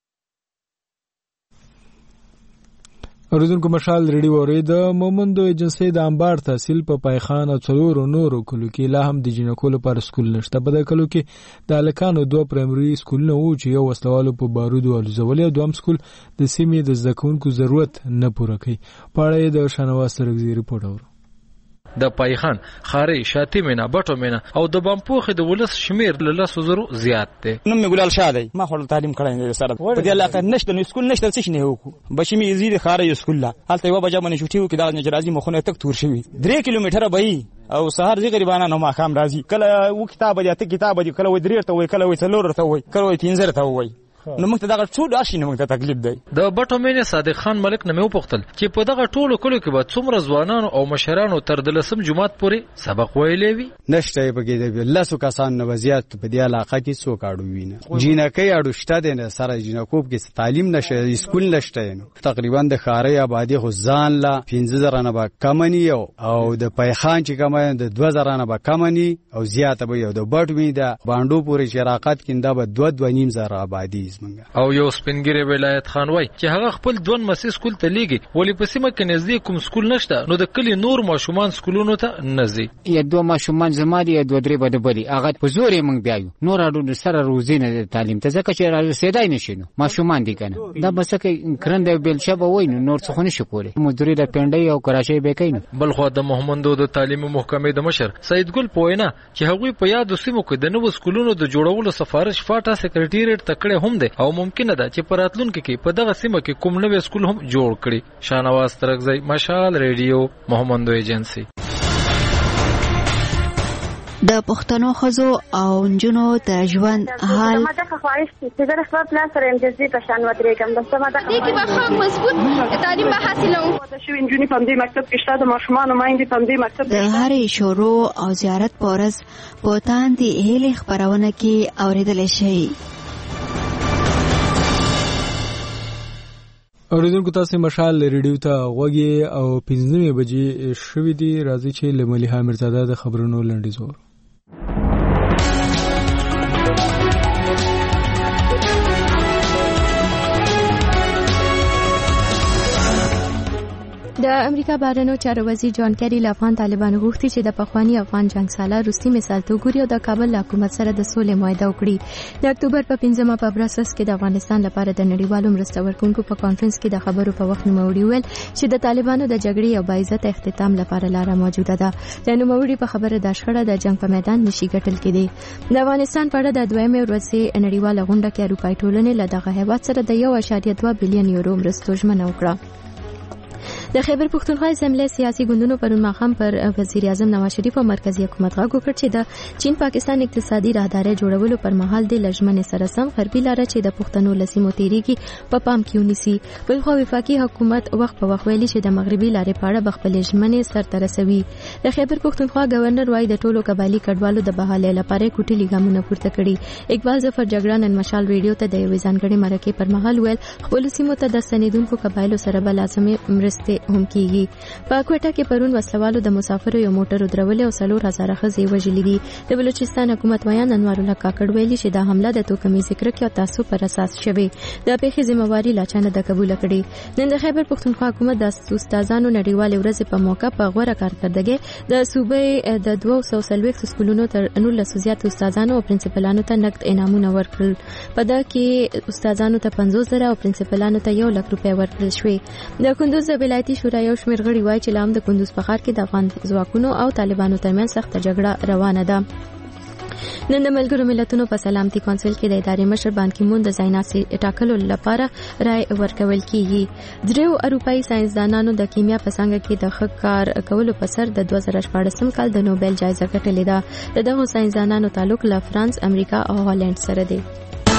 اوریدونکو مشال ریډیو اورید مومندو ایجنسی د انبار تحصیل په پایخان او څلور نورو کلو کې لا هم د جنکو لپاره سکول نشته. په دغه کلو کې د الکانو دوه پرایمري سکولونه وو چې یو وسلوالو په بارودو الوزولې او دویم سکول د سیمې د زده کوونکو ضرورت نه پوره کوي. په اړه د شنواز سرګزی ریپورت اورو. د پایخان خاري شاتی مینا بټو مینا او د بمپوخ د ولس شمیر له لاسو زرو زیات دی. نو مې ګلال شاده ما خو تعلیم کړی سره په دې علاقه نشته نو سکول نشته څه نه وکړو بشي مې زید خاري سکول لا هلته یو بجا باندې شوټیو کې دا نجرازي مخونه تک تور شوی درې کیلومتره به او سهار زی غریبانه نو ما خام راځي کله و کتاب دې ته کتاب دې کله و درې ته وای کله و څلور ته وای کله و پنځه ته وای نو موږ ته دا ټول راشي نو موږ ته تکلیف دی. د بټو مینه صادق خان ملک نه مې وپوښتل چې په دغه ټولو کلو کې به څومره ځوانانو او مشرانو تر د لسم جمعات پورې سبق ویلې وي. نشته پکې د لاسو کسان نه وضعیت په دې علاقه کې څوک اړو وینه جینکې اړو شته د سره جینکوب کې تعلیم نشه اسکول نشته نو تقریبا د خاري آبادی خو ځان لا پنځه زره نه به کمنی او د پایخان چې کمه د دوه زره نه به کمنی او زیاته به یو د بټ می د باندو پورې شراکت کیندا به دوه دوه نیم زره آبادی زمونږ. او یو سپینګری ولایت خان وای چې هغه خپل دوه مسیح سکول ته لیږي ولې په سیمه کې نږدې کوم سکول نشته نو د کلی نور ماشومان سکولونو ته نزي. یا دوه ماشومان زما دي یا دوه درې بده بلی هغه په زور یې مونږ بیاو نور اړو سره روزي نه تعلیم ته ځکه چې رسیدای نشي نو ماشومان دي کنه دا بس کې کرند بل شبه وای نو نور څه نه شي کولی مدیری د پنډي او کراچۍ به کین. بل خو د محمدو د تعلیمي محکمې د مشر سید ګل پوینا چې هغوی په یاد سیمو کې د نوو سکولونو د جوړولو سفارش فاټا سکریټریټ تکړه هم دي او ممکن ده چې پراتلونکو کې په دغه سیمه کې کوم نوې سکول هم جوړ کړي. شانواز ترغزی مشال ریډیو محمدو ایجنسی. د پښتنو خزو او نجونو د ژوند حال ما د خواهش چې د خپل پلان سره امتیازي په شان ودرېږم د ما د کې به خام مضبوط تعلیم به حاصلوم. د شو انجونی په دې مکتب کې شته د ماشومان مایندې په دې مکتب د هرې شروع او زیارت پورز پوتان دی هلي خبرونه کې اوریدل شي. اوریدونکو تاسو مشال ریډیو ته غوږی او پنځمه بجې شوې دي راځي چې لملیحه مرزاده د خبرونو لنډیز وو. د امریکا بهرنیو چارو وزیر جان کیری له افغان طالبانو غوښتي چې د پخوانی افغان جنگ سالار روسي مثال ته وګوري او د کابل حکومت سره د سولې معاهده وکړي. د اکتوبر په پنځمه په براسلز کې د افغانستان لپاره د نړیوالو مرسته ورکوونکو په کانفرنس کې د خبرو په وخت نوموړي ویل چې د طالبانو د جګړې او باعزت اختتام لپاره لاره موجوده ده. د نوموړي په خبره د شخړه د جنگ په میدان نشي ګټل کېدی. د افغانستان په اړه د دویمه ورځې نړیواله غونډه کې اروپای ټولنې له دغه هیواد سره د یو اعشاریه دوه بلین یورو مرستو ژمنه وکړه. د خیبر پښتونخوا ضمني سیاسي ګوندونو پرون ماښام پر وزیر اعظم نواز شریف او مرکزی حکومت غږ وکړ چې د چین پاکستان اقتصادي راهداري جوړولو پر مهال د لجمن سره سم غربي لار چې د پښتنو لسیمو تیریږي په پام کې ونیسي. بل خو وفاقي حکومت وخت په وخت ویلي چې د مغربي لارې په اړه خپل لجمن سر ته رسوي. د خیبر پښتونخوا گورنر وايي د ټولو قبایلی کډوالو د بحالۍ لپاره کوټلي ګامونه پورته کړي. اقبال ظفر جګړه نن مشال ریډیو ته د یوې ځانګړې مرکې پر مهال ویل خپل سیمو ته د سنیدونکو قبایلو سره بل لازمي مرسته هم کیږي. په کوټه کې پرون وسلوالو د مسافرو یو موټر درولې او څلور هزار ښځې وژلې دي. د بلوچستان حکومت ویان انوار الله کاکړ ویلي چې دا حمله د توکمي ذکر کې او تاسو پر اساس شوی. د پیښې ذمہواری لا چانه د قبول کړي. نن د خیبر پښتونخوا حکومت د استادانو نړیوال ورځ په موقع په غوړه کارکړدګي د صوبې د دوه سوه څلوېښت سکولونو تر نولس زیات استادانو او پرنسپلانو ته نقد انعامونه ورکړل. په دا کې استادانو ته پنځوس زره او پرنسپلانو ته یو لک روپۍ ورکړل شوې. د کندوز ولایتي شورا یو شمېر غړي وایي چې لام د کندوز په ښار کې د افغان ځواکونو او طالبانو ترمنځ سخته جګړه روانه ده. نن د ملګرو ملتونو په سلامتي کونسل کې د ادارې مشر بان کی مون د ځایناسي ټاکلو لپاره رائے ورکول کیږي. دریو اروپאי ساينسدانانو د کیمیا په څنګه کې د ښه کار کولو په سر د دوه زره شپاړسم کال د نوبل جایزه ګټلې ده. د دغو ساينسدانانو تعلق له فرانس، امریکا او هالند سره دی.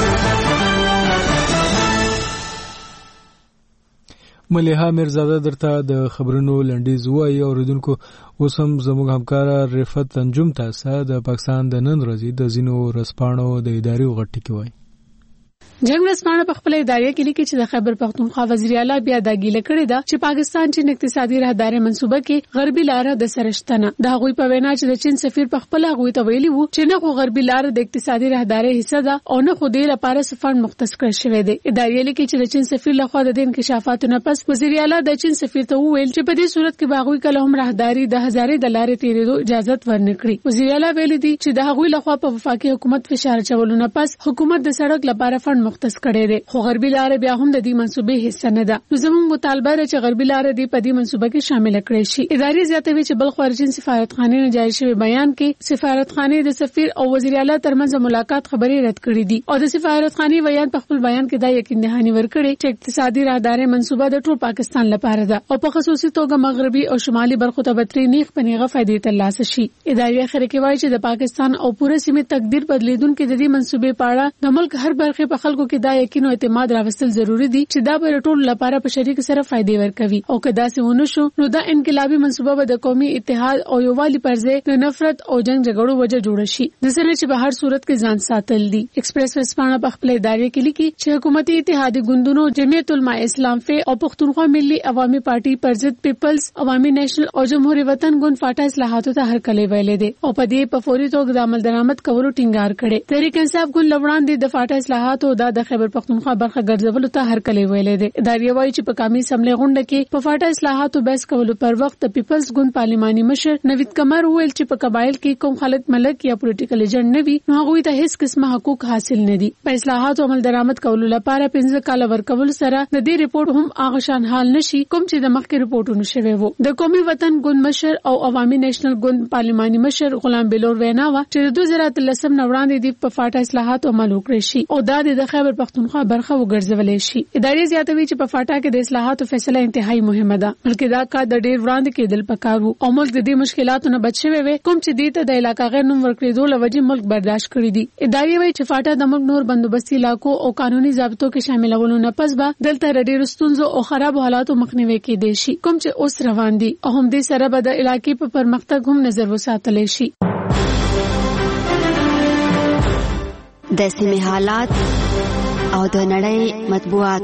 ملیحه مرزاده درته د خبرونو لنډیز وایي. اوریدونکو اوس هم زموږ همکار رفت انجم تاسو د پاکستان د نن ورځې د ځینو ورځپاڼو د اداري غټ کې وایي. جنگ رسمانه په خپل ادارې کې لیکي چې د خیبر پښتونخوا وزیر اعلی بیا دا ګیله کړې ده چې پاکستان چین اقتصادي راهداري منصوبه کې غربي لار د سرشتنه د هغوی په وینا چې د چین سفیر په خپل هغوی ته ویلي وو چې نه خو غربي لار د اقتصادي راهداري حصہ ده او نه خو د لپاره سفر مختص کړی شوی دی. ادارې لیکي چې د چین سفیر لخوا د دین انکشافاتو نه پس وزیر اعلی د چین سفیر ته ویل چې په دې صورت کې باغوي کله هم راهداري د هزارې د لارې تیرېدو اجازه ورنکړي. وزیر اعلی ویلي دی چې د هغوی لخوا په وفاقي حکومت فشار چولو نه پس حکومت د سړک لپاره فند مختص کړی دی. خو غربي لار بیا هم د دې منصوبې حصہ نه ده. نو زموږ مطالبه ده چې غربي لار دې په دې منصوبه کې شامل کړي شي. ادارې زیاتوي چې بل خارجین سفارتخانه نه جاری شوی بیان کې سفارتخانه د سفیر او وزیر اعلی ترمنځ ملاقات خبرې رد کړې دي او د سفارتخانه ویان په خپل بیان کې دا یقین دهاني ورکړي چې اقتصادي راهداري منصوبه د ټول پاکستان لپاره ده او په خصوصي توګه مغربي او شمالي برخو ته بتري نیغ پنیغه فائدې ترلاسه شي. ادارې اخر کې وایي چې د پاکستان او پوره سیمې تقدیر بدلیدونکو د دې منصوبې په اړه د ملک هر برخه په خلکو کې دا یقین او اعتماد راوستل ضروری دي چې دا به ټول لپاره په شریک سره فائدې ورکوي او کدا سي ونه شو نو دا انقلابي منصوبه به د قومي اتحاد او یووالي پر ځای د نفرت او جنگ جګړو وجه جوړ شي. د سره چې په هر صورت کې ځان ساتل دي. ایکسپریس وسپانه په خپل ادارې کې لیکي چې حکومتي اتحادي ګوندونو جمعیت العلماء اسلام فی او پښتونخوا ملي عوامي پارټي پر ضد پیپلز عوامي نېشنل او جمهوریت وطن ګوند فاټا اصلاحاتو ته هر کله ویلې دي او په دې په فوري توګه د عمل درآمد کولو ټینګار کړي. تحریک انصاف ګوند لوړاندې د فاټا اصلاحاتو اصلاحاتو د خیبر پختونخوا برخه ګرځولو ته هرکلی ویلې ده. اداري وایي چې په قومي اسمبلی غونډه کې په فاټا اصلاحاتو بحث کولو پر وخت د پیپلز ګوند پارلماني مشر نوید قمر ویل چې په قبایل کې کوم خلک ملک یا پولیټیکل ایجنټ نه وي نو هغه ته هیڅ قسمه حقوق حاصل نه دي. په اصلاحاتو عمل درآمد کولو لپاره پنځه کاله ورکول سره د دې ریپورت هم هغه شان حال نشي کوم چې د مخکې ریپورتونو شوی وو. د قومي وطن ګوند مشر او عوامي نېشنل ګوند پارلماني مشر غلام بلور وینا وا چې د دوه زره اتلسم نه وړاندې د په فاټا اصلاحاتو عمل وکړي شي او دا د خیبر پختونخوا برخه وګرځولې شي. اداري زیاتوي چې په فاټا کې د اصلاحاتو فیصله انتهایی مهمه ده بلکې دا کار د ډیر وړاندې کېدل پکار وو او ملک د دې مشکلاتو نه بچ شوی وي کوم چې دې ته د علاقې غیر نوم ورکړې دوه لوجې ملک برداشت کړی دي. اداري وایي چې فاټا د ملک نور بندوبستي علاقو او قانوني ضابطو کې شاملولو نه پس به دلته ډیر ستونزو او خراب حالاتو مخنیوي کېدای شي کوم چې اوس روان دي او هم دې سره به د علاقې په پرمختګ هم نظر وساتل شي. د سیمې حالات او د نړۍ مطبوعات.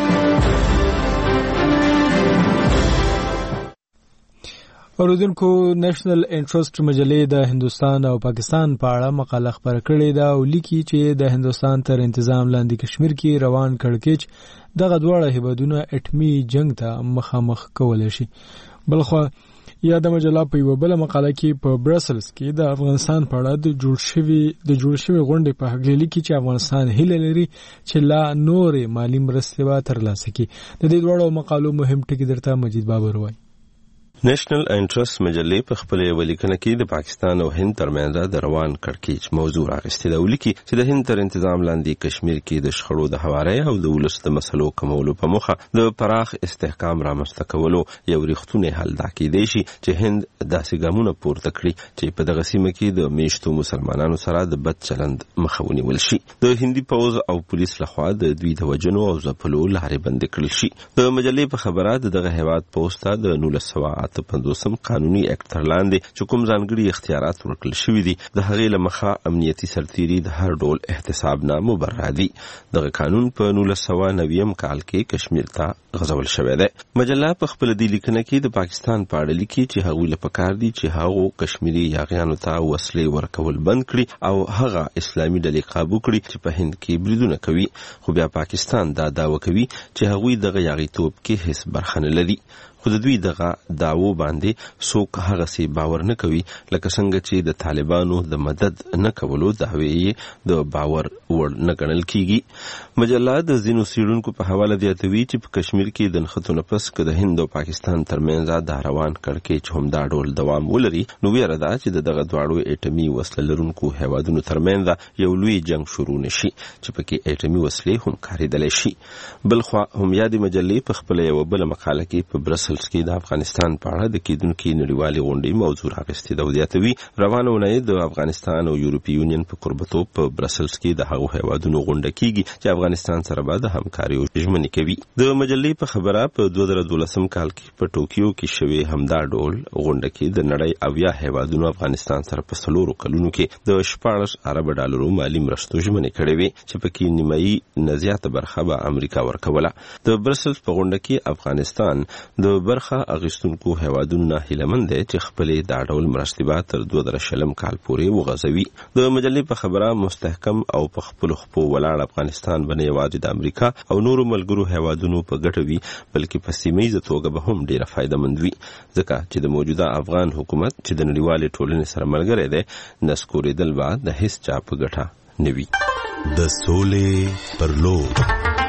اوریدونکو نېشنل انټرست مجلې د هندستان او پاکستان په اړه مقاله خبره کړې ده او لیکي چې د هندستان تر انتظام لاندې کشمیر کې روان کړکېچ دغه دواړه هیوادونه اټمي جنگ ته مخامخ کولای شي. بلخو یا د مجله په یو بل مقاله کې په برسلز کې د افغانستان په اړه د جوړ شوی د جوړ شوی غونډې په هکله لیکي چې افغانستان هیله لري چې لا نورې مالی مرستې به ترلاسه کړي. د دې دواړو مقالو مهم ټکي درته مجید بابر وایي. نېشنل انټرست مجلې په خپل ولیکنه کې د پاکستان او هند ترمنځ د روان کړکېچ موضوع راغستې ده ولیکي چې د هند تر انتظام لاندې کشمیر کې د شخړو د هواري او د ولس د مسلو کمولو په موخه د پراخ استحکام رامنځته کولو یو ریښتونی حل دا کېدای شي چې هند داسې ګامونه پورته کړي چې په دغه سیمه کې د میشتو مسلمانانو سره د بد چلند مخه ونیول شي. د هندي پوځ او پولیس لخوا د دوی د وجنو او ځپلو لارې بندې کړل شي. د مجلې په خبره دغه هیواد پوسټه د نولس سوه اته پنځوسم قانوني اکټ تر لاندې چې کوم ځانګړي اختیارات ورکړل شوي دي د هغې له مخه امنیتي سرتیري د هر ډول احتساب نه مبرا دي. دغه قانون په نولس سوه نویم کال کې کشمیر ته غځول شوی دی. مجله په خپل دې لیکنه کې د پاکستان په اړه لیکي چې هغوی له پکار دي چې هغو کشمیري یاغیانو ته وسلې ورکول بند کړي او هغه اسلامي ډلې قابو کړي چې په هند کې بریدونه کوي. خو بیا پاکستان دا دعوه کوي چې هغوی دغه یاغیتوب کې هیڅ برخه نه لري. خو د دوی دغه دعوو باندې څوک هغه سي باور نه کوي لکه څنګه چې د طالبانو د مدد نه کولو دعوی د باور وړ نه ګڼل کیږي. مجله د ځینو څېړونکو په حواله زیاتوي چې په کشمیر کې د نښتو نه پس که د هند او پاکستان ترمنځ دا روان کړکېچ هم دا ډول دوام ولري نو ویره ده چې د دغه دواړو اټمي وسله لرونکو هیوادونو ترمنځ یو لوی جنگ شروع نشي چې پکې اټمي وسلې هم کارېدلی شي. بلخوا هم یادې مجلې په خپله یوه بله مقاله کې په برسل کې د افغانستان په اړه د کېدونکي نړیوالې غونډې موضوع راغستې ده او زیاتوي روانه اونۍ د افغانستان او یورپي یونین په قربتوب په برسلز کې د هغو هیوادونو غونډه کیږي چې افغانستان سره به د همکاریو ژمنې کوي. د مجلې په خبره په دوه زره دولسم کال کې په ټوکیو کې شوې همدا ډول غونډه کې د نړۍ اویا هیوادونو افغانستان سره په څلورو کلونو کې د شپاړس ارب ډالرو مالي مرستو ژمنې کړې وې چې پکې نیمایي نه زیاته برخه به امریکا ورکوله. د برسلز په غونډه کې افغانستان د برخه اغیستونکو هیوادونو نه هیلهمند دی چې خپلې دا ډول مرستې به تر دوه زره شلم کال پورې وغځوي. د مجلې په خبره مستحکم او په خپلو خپو ولاړ افغانستان به نه یوازې د امریکا او نورو ملګرو هیوادونو په ګټه وي بلکې په سیمهییزه توګه به هم ډیره فایدهمند وي ځکه چې د موجوده افغان حکومت چې د نړیوالې ټولنې سره ملګری دی نسکورېدل به د هیڅ چا په ګټه نه وي. د سولې پر لور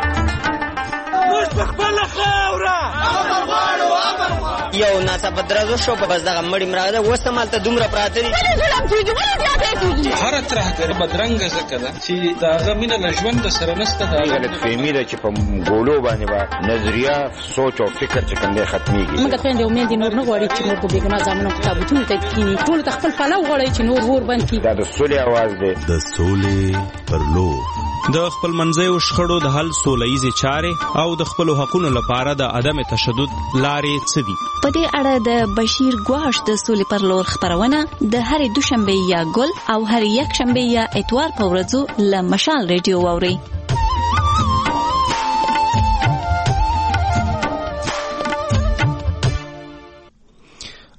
یو ناڅاپه درزو شو په بس دغه مړی مراده اوس همالته دومره پراته دي هره ترهګري بدرنګه ځکه ده چې د هغه مینه له ژونده سره نشته. دا غلطفهمي ده چې په ګولو باندې به نظریه سوچ او فکر چې کوم دی ختمېږي. موږ خویندې امید نور نه غواړي چې نور په بېګناه زامنو کتابتونو ته کښېني ټولو ته خپل پلو غواړي چې نور اور بند کړي. دا د سولې اواز دی. د سولې پر لور د خپل منځیو شخړو د حل سولهییزې چارې او د خپلو حقونو لپاره د عدم تشدد لارې څه دي؟ په دې اړه د بشیر ګواش د سولې پر لور خبرونه د هرې دوشنبې یا ګل او هرې یکشنبې یا اتوار په ورځو له مشال ریډیو واورئ.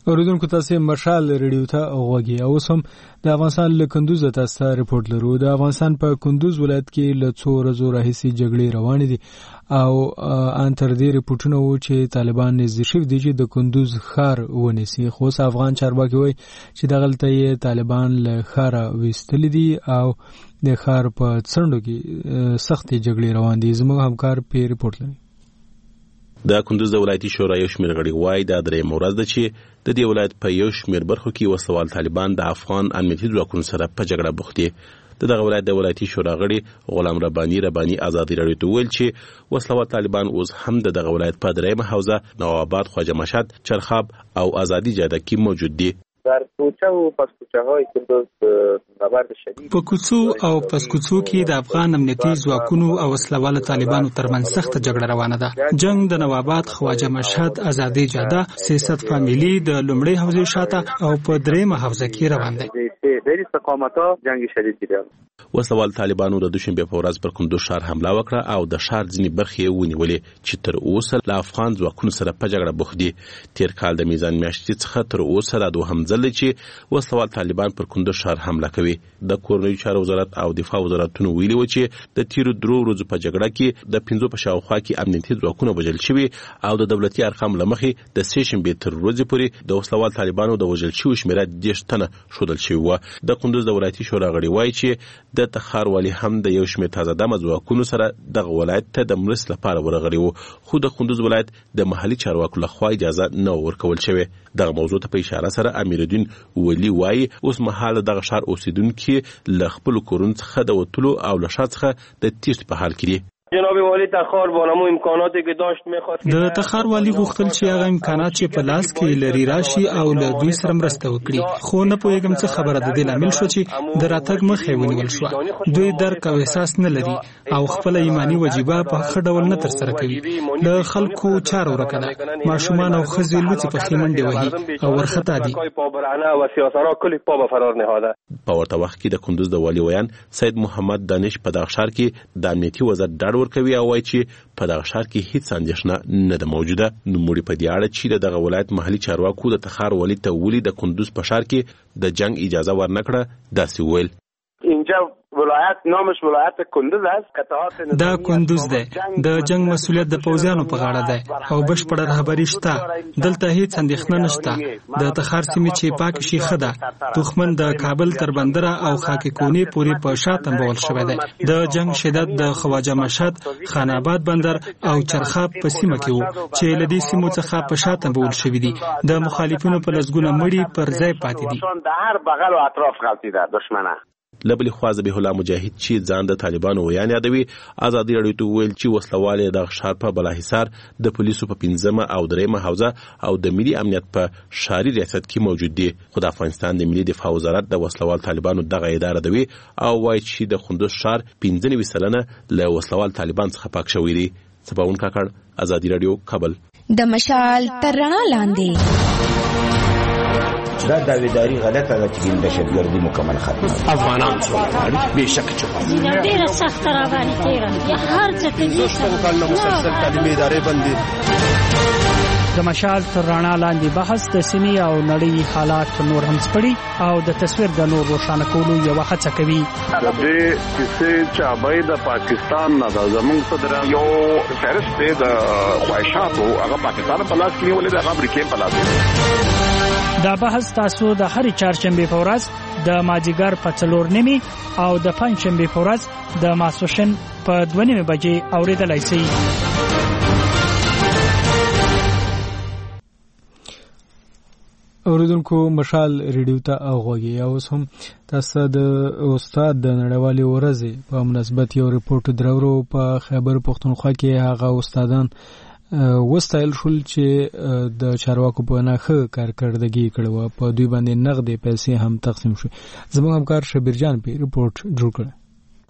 اوریدونکو تاسو مشال ریډیو ته غوږی او سم د افغانستان له کندوز تاسو رپورت لرو. د افغانستان په کندوز ولایت کې له څو ورځو راهیسې جګړې روانې دي او ان تر دې رپورټونه وو چې طالبان نږدې شوي دي چې د کندوز ښار ونیسي، خو افغان چارواکي وایي چې دغلته یې طالبان له ښاره ویستلي دي او د ښار په څنډو کې سختې جګړې روان دي. زموږ همکار په رپورت لري. د کندوز د ولایتي شورا یو شمېر غړي وایي دا درېیمه ورځ ده چې د دې ولایت په یو شمېر برخو کې وسلوال طالبان د افغان امنیتي ځواکونو سره په جګړه بوخت دي. د دغه ولایت د ولایتي شورا غړي غلام رباني رباني ازادي راډیو ته ویل چې وسلوال طالبان اوس هم د دغه ولایت په درېیمه حوزه نوآباد، خواجه مشهد، چرخاب او ازادي جاده کې موجود دي. در کوچه و پسکوچه های کندوز نبرد شدید په کوڅو او پسکوڅو کې د افغان امنیتي ځواکونو او وسلوال طالبانو ترمنځ سخت جګړه روانه ده. جنگ د نوآباد، خواجه مشهد، ازادي جاده، سیاست فامیلی د لومړۍ حوزې شاته او په درېیمه حوزه کې روان دي. ډېر استقامتها جنگ شدید دي. وسلوال طالبانو د دوشنبه په ورځ پر کندوز ښار حمله وکړه او د ښار ځینې برخې ونیولې چې تر اوسه له افغان ځواکونو سره په جګړه بوخت دي. تیر کال د میزان میاشتې څخه تر اوسه دا دوهم ځل چې وسلوال طالبان پر کندوز ښار حمله کوي. د کورنیو چارو وزارت او دفاع وزارتونو ویلي و چې د تیرو درو ورځو په جګړه کې د پنځو په شاوخوا کې امنیتي ځواکونه وژل شوي او د دولتي ارقام له مخې د سې شنبې تر ورځې پورې د وسلوال طالبانو د وژل شویو شمېره دېرش تنه ښودل شوې وه. د کندوز د ولایتي شورا غړي وایي چې د تخار والي هم د یو شمېر تازه دمه ځواکونو سره دغه ولایت ته د مرستې لپاره ورغلي وو، خو د کندوز ولایت د محلي چارواکو لخوا اجازه نه ورکول شوې. دغه موضوع ته په اشاره سره امیرالدین ولی وایي اوس مهال دغه ښار اوسیدونکي له خپلو کورونو څخه د وتلو او له ښار څخه د تیښتې په حال کې دي. جناب والی تخار با نمو امکاناتی که داشت میخواست د تخار والی غوښتل چې هغه امکانات چې په لاس کې لري راشي او له دوی سره مرسته وکړي، خو نه پوهېږم څه خبره د دې لامل شو چې د راتګ مخه ونیول شوه. دوی درک او احساس نه لري او خپل ایمانی وجیبه په ښه ډول نه ترسره کوي. له خلکو چارو ورکه ده، ماشومان او ښځې لوڅې پښې منډې وهي او ورخطا دي. په ورته وخت کې د کندوز د والي ویان سید محمد دانش په دغه ښار کې د امنیتي وضعیت ډاډ ورکوي او وایي چې په دغه ښار کې هیڅ اندېښنه نه ده موجوده. نوموړي په دې اړه چې دغه ولایت محلي چارواکو د تخار والي ته ولي د کندوز په ښار کې د جنگ اجازه ورنکړه داسې وویل. اینجا ولایت نامش ولایت کندوز است. دا کندوز ده. د جنگ مسؤلیت د پوځیانو په غاړه ده او بشپړه رهبري شته. دلته هیڅ اندېښنه نشته. د تخار سیمې چې پاک شي ښه ده. دښمن د کابل تر بندره او خاک کونی پورې په شا تنبول شوی دی. د جنگ شدت د خواجه مشهد، خان آباد بندر او چرخاب په سیمه کې وو چې له دې سیمو څخه په شا تنبول شوی دي. د مخالفینو په لسګونه مړي پر ځای پاتې دي. د هر بغل او اطراف غلطیده دښمنه. لبلی خوا ذبیح الله مجاهد چې ځان د طالبانو ویان یادوي ازادي راډیو ته ویل چې وسلوال د ښار په بلاحصار د پولیسو په پنځمه او درېیمه حوزه او د ملي امنیت په ښاري ریاست کې موجود دي. خو د افغانستان د ملي دفاع وزارت د وسلوال طالبانو دغه اداره دوي او وایي چې د کندوز ښار پنځه نوي سلنه له وسلوال طالبان څخه پاک شوی دی. سباون کاکړ، ازادي راډیو، کابل. د مشال تر رڼا لاندې دا داویداری غلطه ده چې دهشتګردي مکمل ختمه. افغانان څو به شک چې ډیره سخت راغلي تیرا یا هر څه کې څنګه مسلسل تعلیمي ادارې باندې د مشال تر رڼا لاندې بحث د سیمې او نړۍ حالات نور هم سپړي او د تصویر د نور روښانه کولو یو هڅه کوي. د دې کیسې چې ابای د پاکستان نه د زمونږ صدر یو فهرست دی د خواهشاتو هغه پاکستان په لاس کې ولې د امریکا په لاس. دا بحث تاسو د هر چهارشنبه په ورځ د ماجیګر په څلور نیمه او د پنځشنبه په ورځ د ماسوشن په دوه نیمه بجې اوریدلای شئ. اوریدونکو مشال ریډیو ته اوغوږی او هم تاسو د استاد د نړیوالې ورځې په مناسبت یو ریپورت درورو په خیبر پختونخوا کې هغه استادان وستایل شول چې د چارواکو په ناخه کارکړدګي کړو په دوی باندې نغدې پیسې هم تقسیم شو. زموږ همکار شبیر جان په ریپورت جوړ کړ.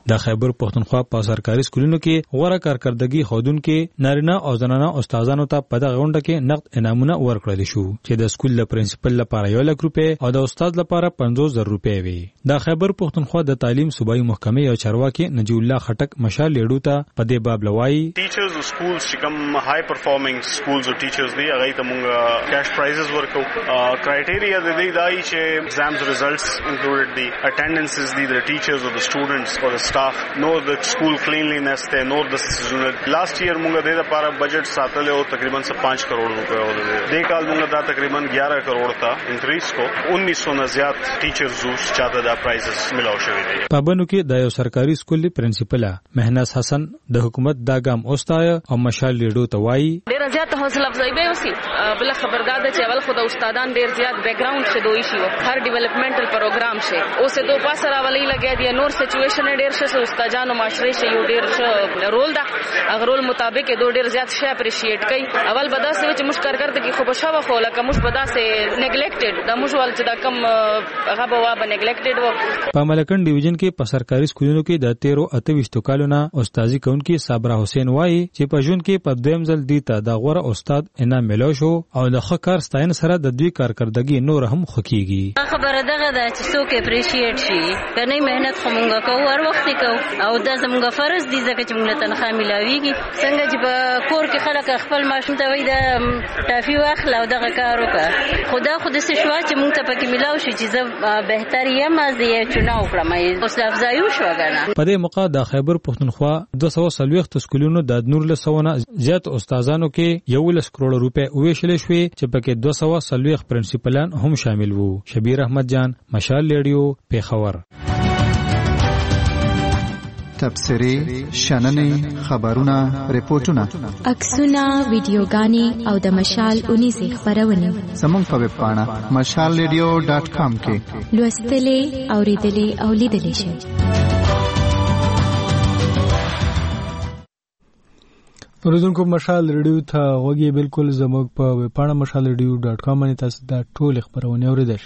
د خیبر پښتونخوا په سرکاري سکولونو کې غوړه کارکردګي خودونکو نارینه او زنانه استادانو ته په دغه غونډه کې نقد انعامونه ورکړل شو چې د سکول له پرنسپل لپاره یو لک روپۍ او د استاد لپاره پنځوس زره روپۍ وي. د خیبر پښتونخوا د تعلیم صوبایي محکمې او چارواکي نجیب الله خټک مشال لیډو ته په دې باب لوي ټیچرز او سکولز چې کوم های پرفارمینګ سکولز او ټیچرز دی هغه ته موږ کیش پرایزز ورکو. کرایټیریا د دې دای چې ایگزامز ریزلټس انکلودډ دی اټینډنسز دی د ټیچرز او د سټوډنټس او د سټاف نو د سکول کلینلینس ته نو د سيزونه لاست ایئر موږ د لپاره بجٹ ساتل او تقریبا پانچ کروڑ روپے اور د کال موږ دا تقریبا گیارہ کروڑ تا انکریز کو انیس سو نه زیات ټیچرز زوس چاته دا پرایزز ملاو شوی دی. پابندو کې د یو سرکاري سکول پرنسپل مهناز حسن د حکومت دا ګام اوستای او مشال لیډو ته وایي ډیر زیات حوصله افزایی به وسی بل خبردار ده چې اول خو د استادان ډیر زیات بیک گراوند شه دوی شي هر ډیولپمنټل پروګرام شه اوسه دو پاسه راولي لګیا دی نور سچويشن ډیر شه استادانو معاشري شه یو ډیر شه رول ده هغه رول مطابق دو ډیر زیات شه اپریشیټ کوي اول بداسه چې مش کار کرده کې خو بشاوه خو لکه مش بداسه نیګلیکټډ د مش ول چې دا کم هغه بوا به نیګلیکټډ و. په ملکن ډیویژن کې په سرکاري سکولونو کې د تیرو اتهویشت کالونو استادي کوونکی صابره حسین وایي چې په ژوند کې په دویم ځل دی ته د غوړه استاد انعام ملو شو او د خکار ستاین سره د دوی کارکردګي نور هم خکېږي. خبره دغه ده چې څوک اپریشیټ شي کني مهنت خو مونږ کوو هر وخت کوو او دا زموږ فرض دي ځکه چې موږ تنخواه ملاويږي څنګه چې په کور کې خلک خپل ماشوم ته وای د ټافي واخل او دغه کار وکړه خدا خو د سشوا چې موږ ته پکې ملاو شي چې زه بهتر یم از یې چناو کړم اوس افزایو شو غواړم. په دې موقع د خیبر پښتونخوا دوه سوه څلوېښت سکولونو د نور له سوونه زیات استادانو کې یولس کروڑ روپۍ وویشلې شوې چې پکې دوه سوه څلوېښت پرنسپلان هم شامل وو. شبیر احمد جان مشال لیډیو پیښور. تبصرې شننې خبرونه ریپورتونه عکسونه ویډیوګانې او د مشال اونیزې خبرونه زموږ په ویب پاڼه مشال ریډیو ډاټ کام کې لوستلې اوریدلې او لیدلې شئ. اوریدونکو مشال ریډیو ته غوږی بالکل زموږ په ویب پاڼه مشال ریډیو ډاټ کام باندې تاسو دا ټول خبرونه اوریدئ.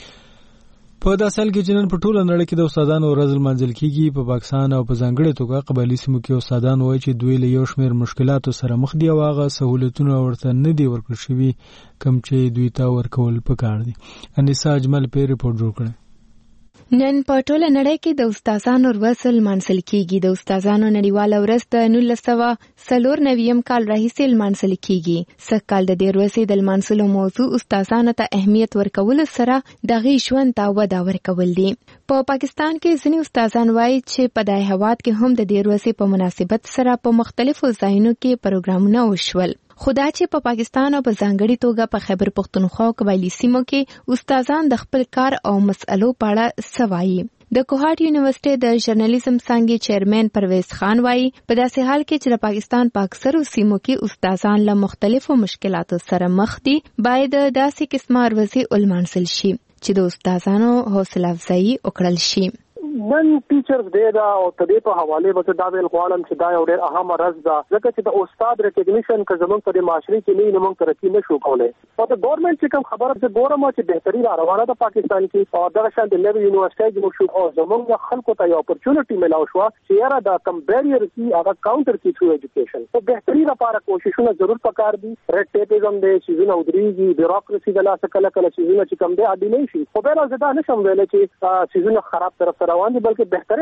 په داسې حال کې چې نن په ټوله نړۍ کې د استادانو ورځ لمانځل کېږي په پاکستان او په ځانګړې توګه قبایلي سیمو کې استادان وایي چې دوی له یو شمېر مشکلاتو سره مخ دي او هغه سهولتونه ورته نه دي ورکړل شوي کوم چې دوی ته ورکول پکار دي. انیسا اجمل په ریپورت جوړ کړی. نن په ټوله نړۍ کې د استادانو ورځ لمانځل کېږي. د استادانو نړیواله ورځ د نولس سوه څلور نویم کال راهیسې لمانځل کېږي. سږ کال د دې ورځې د لمانځلو موضوع استادانو ته اهمیت ورکولو سره د هغې ژوند ته وده ورکول دي. په پاکستان کې ځینې استادان وایي چې په دای هواد کې هم د دې ورځې په مناسبت سره په مختلفو ځایونو کې پروګرامونه وشول. خدا چې په پاکستان او په ځانګړي توګه په خیبر پښتونخوا او قبایلي سیمو کې استادان د خپل کار او مسئلو په اړه څه وایي. د کوهاټ یونیورسيټي د ژورنالیزم څانګې چیرمن پرویز خان وایي په داسې حال کې چې د پاکستان په اکثرو سیمو کې استادان له مختلفو مشکلاتو سره مخ دي باید داسې قسمه ورځې ولمانځل شي چې د استادانو حوصله افزایی وکړل شي. نن ټیچرز ډے دا او تدې په حواله به دا ویل غواړم چې دا یو ډېر اهمه ورځ ده ځکه چې د استاد ریکګنیشن که زموږ په معاشري کې نه نه موږ ترقي نشو کولی. او د ګورنمنت چې کوم خبره چې ګورم چې بهتري را روانه ده پاکستان کې او دغه شان د نوې یونیورسيټي جوړ شو او زموږ خلکو ته یو اپورچونټي ملاو شو چې یاره دا کم بیریئر کی هغه کاونټر کی تھرو ایجوکیشن په بهتري لپاره کوششونه ضرور پکار دي. ریډ ټیپیزم دی چې زونه ودرېږي بیوروکراسي د لاسه کله کله چې زونه چې کم دی اډی نه شي خو به راځي دا نشم ویل چې چې زونه خراب طرف روان دي بلکې بهتري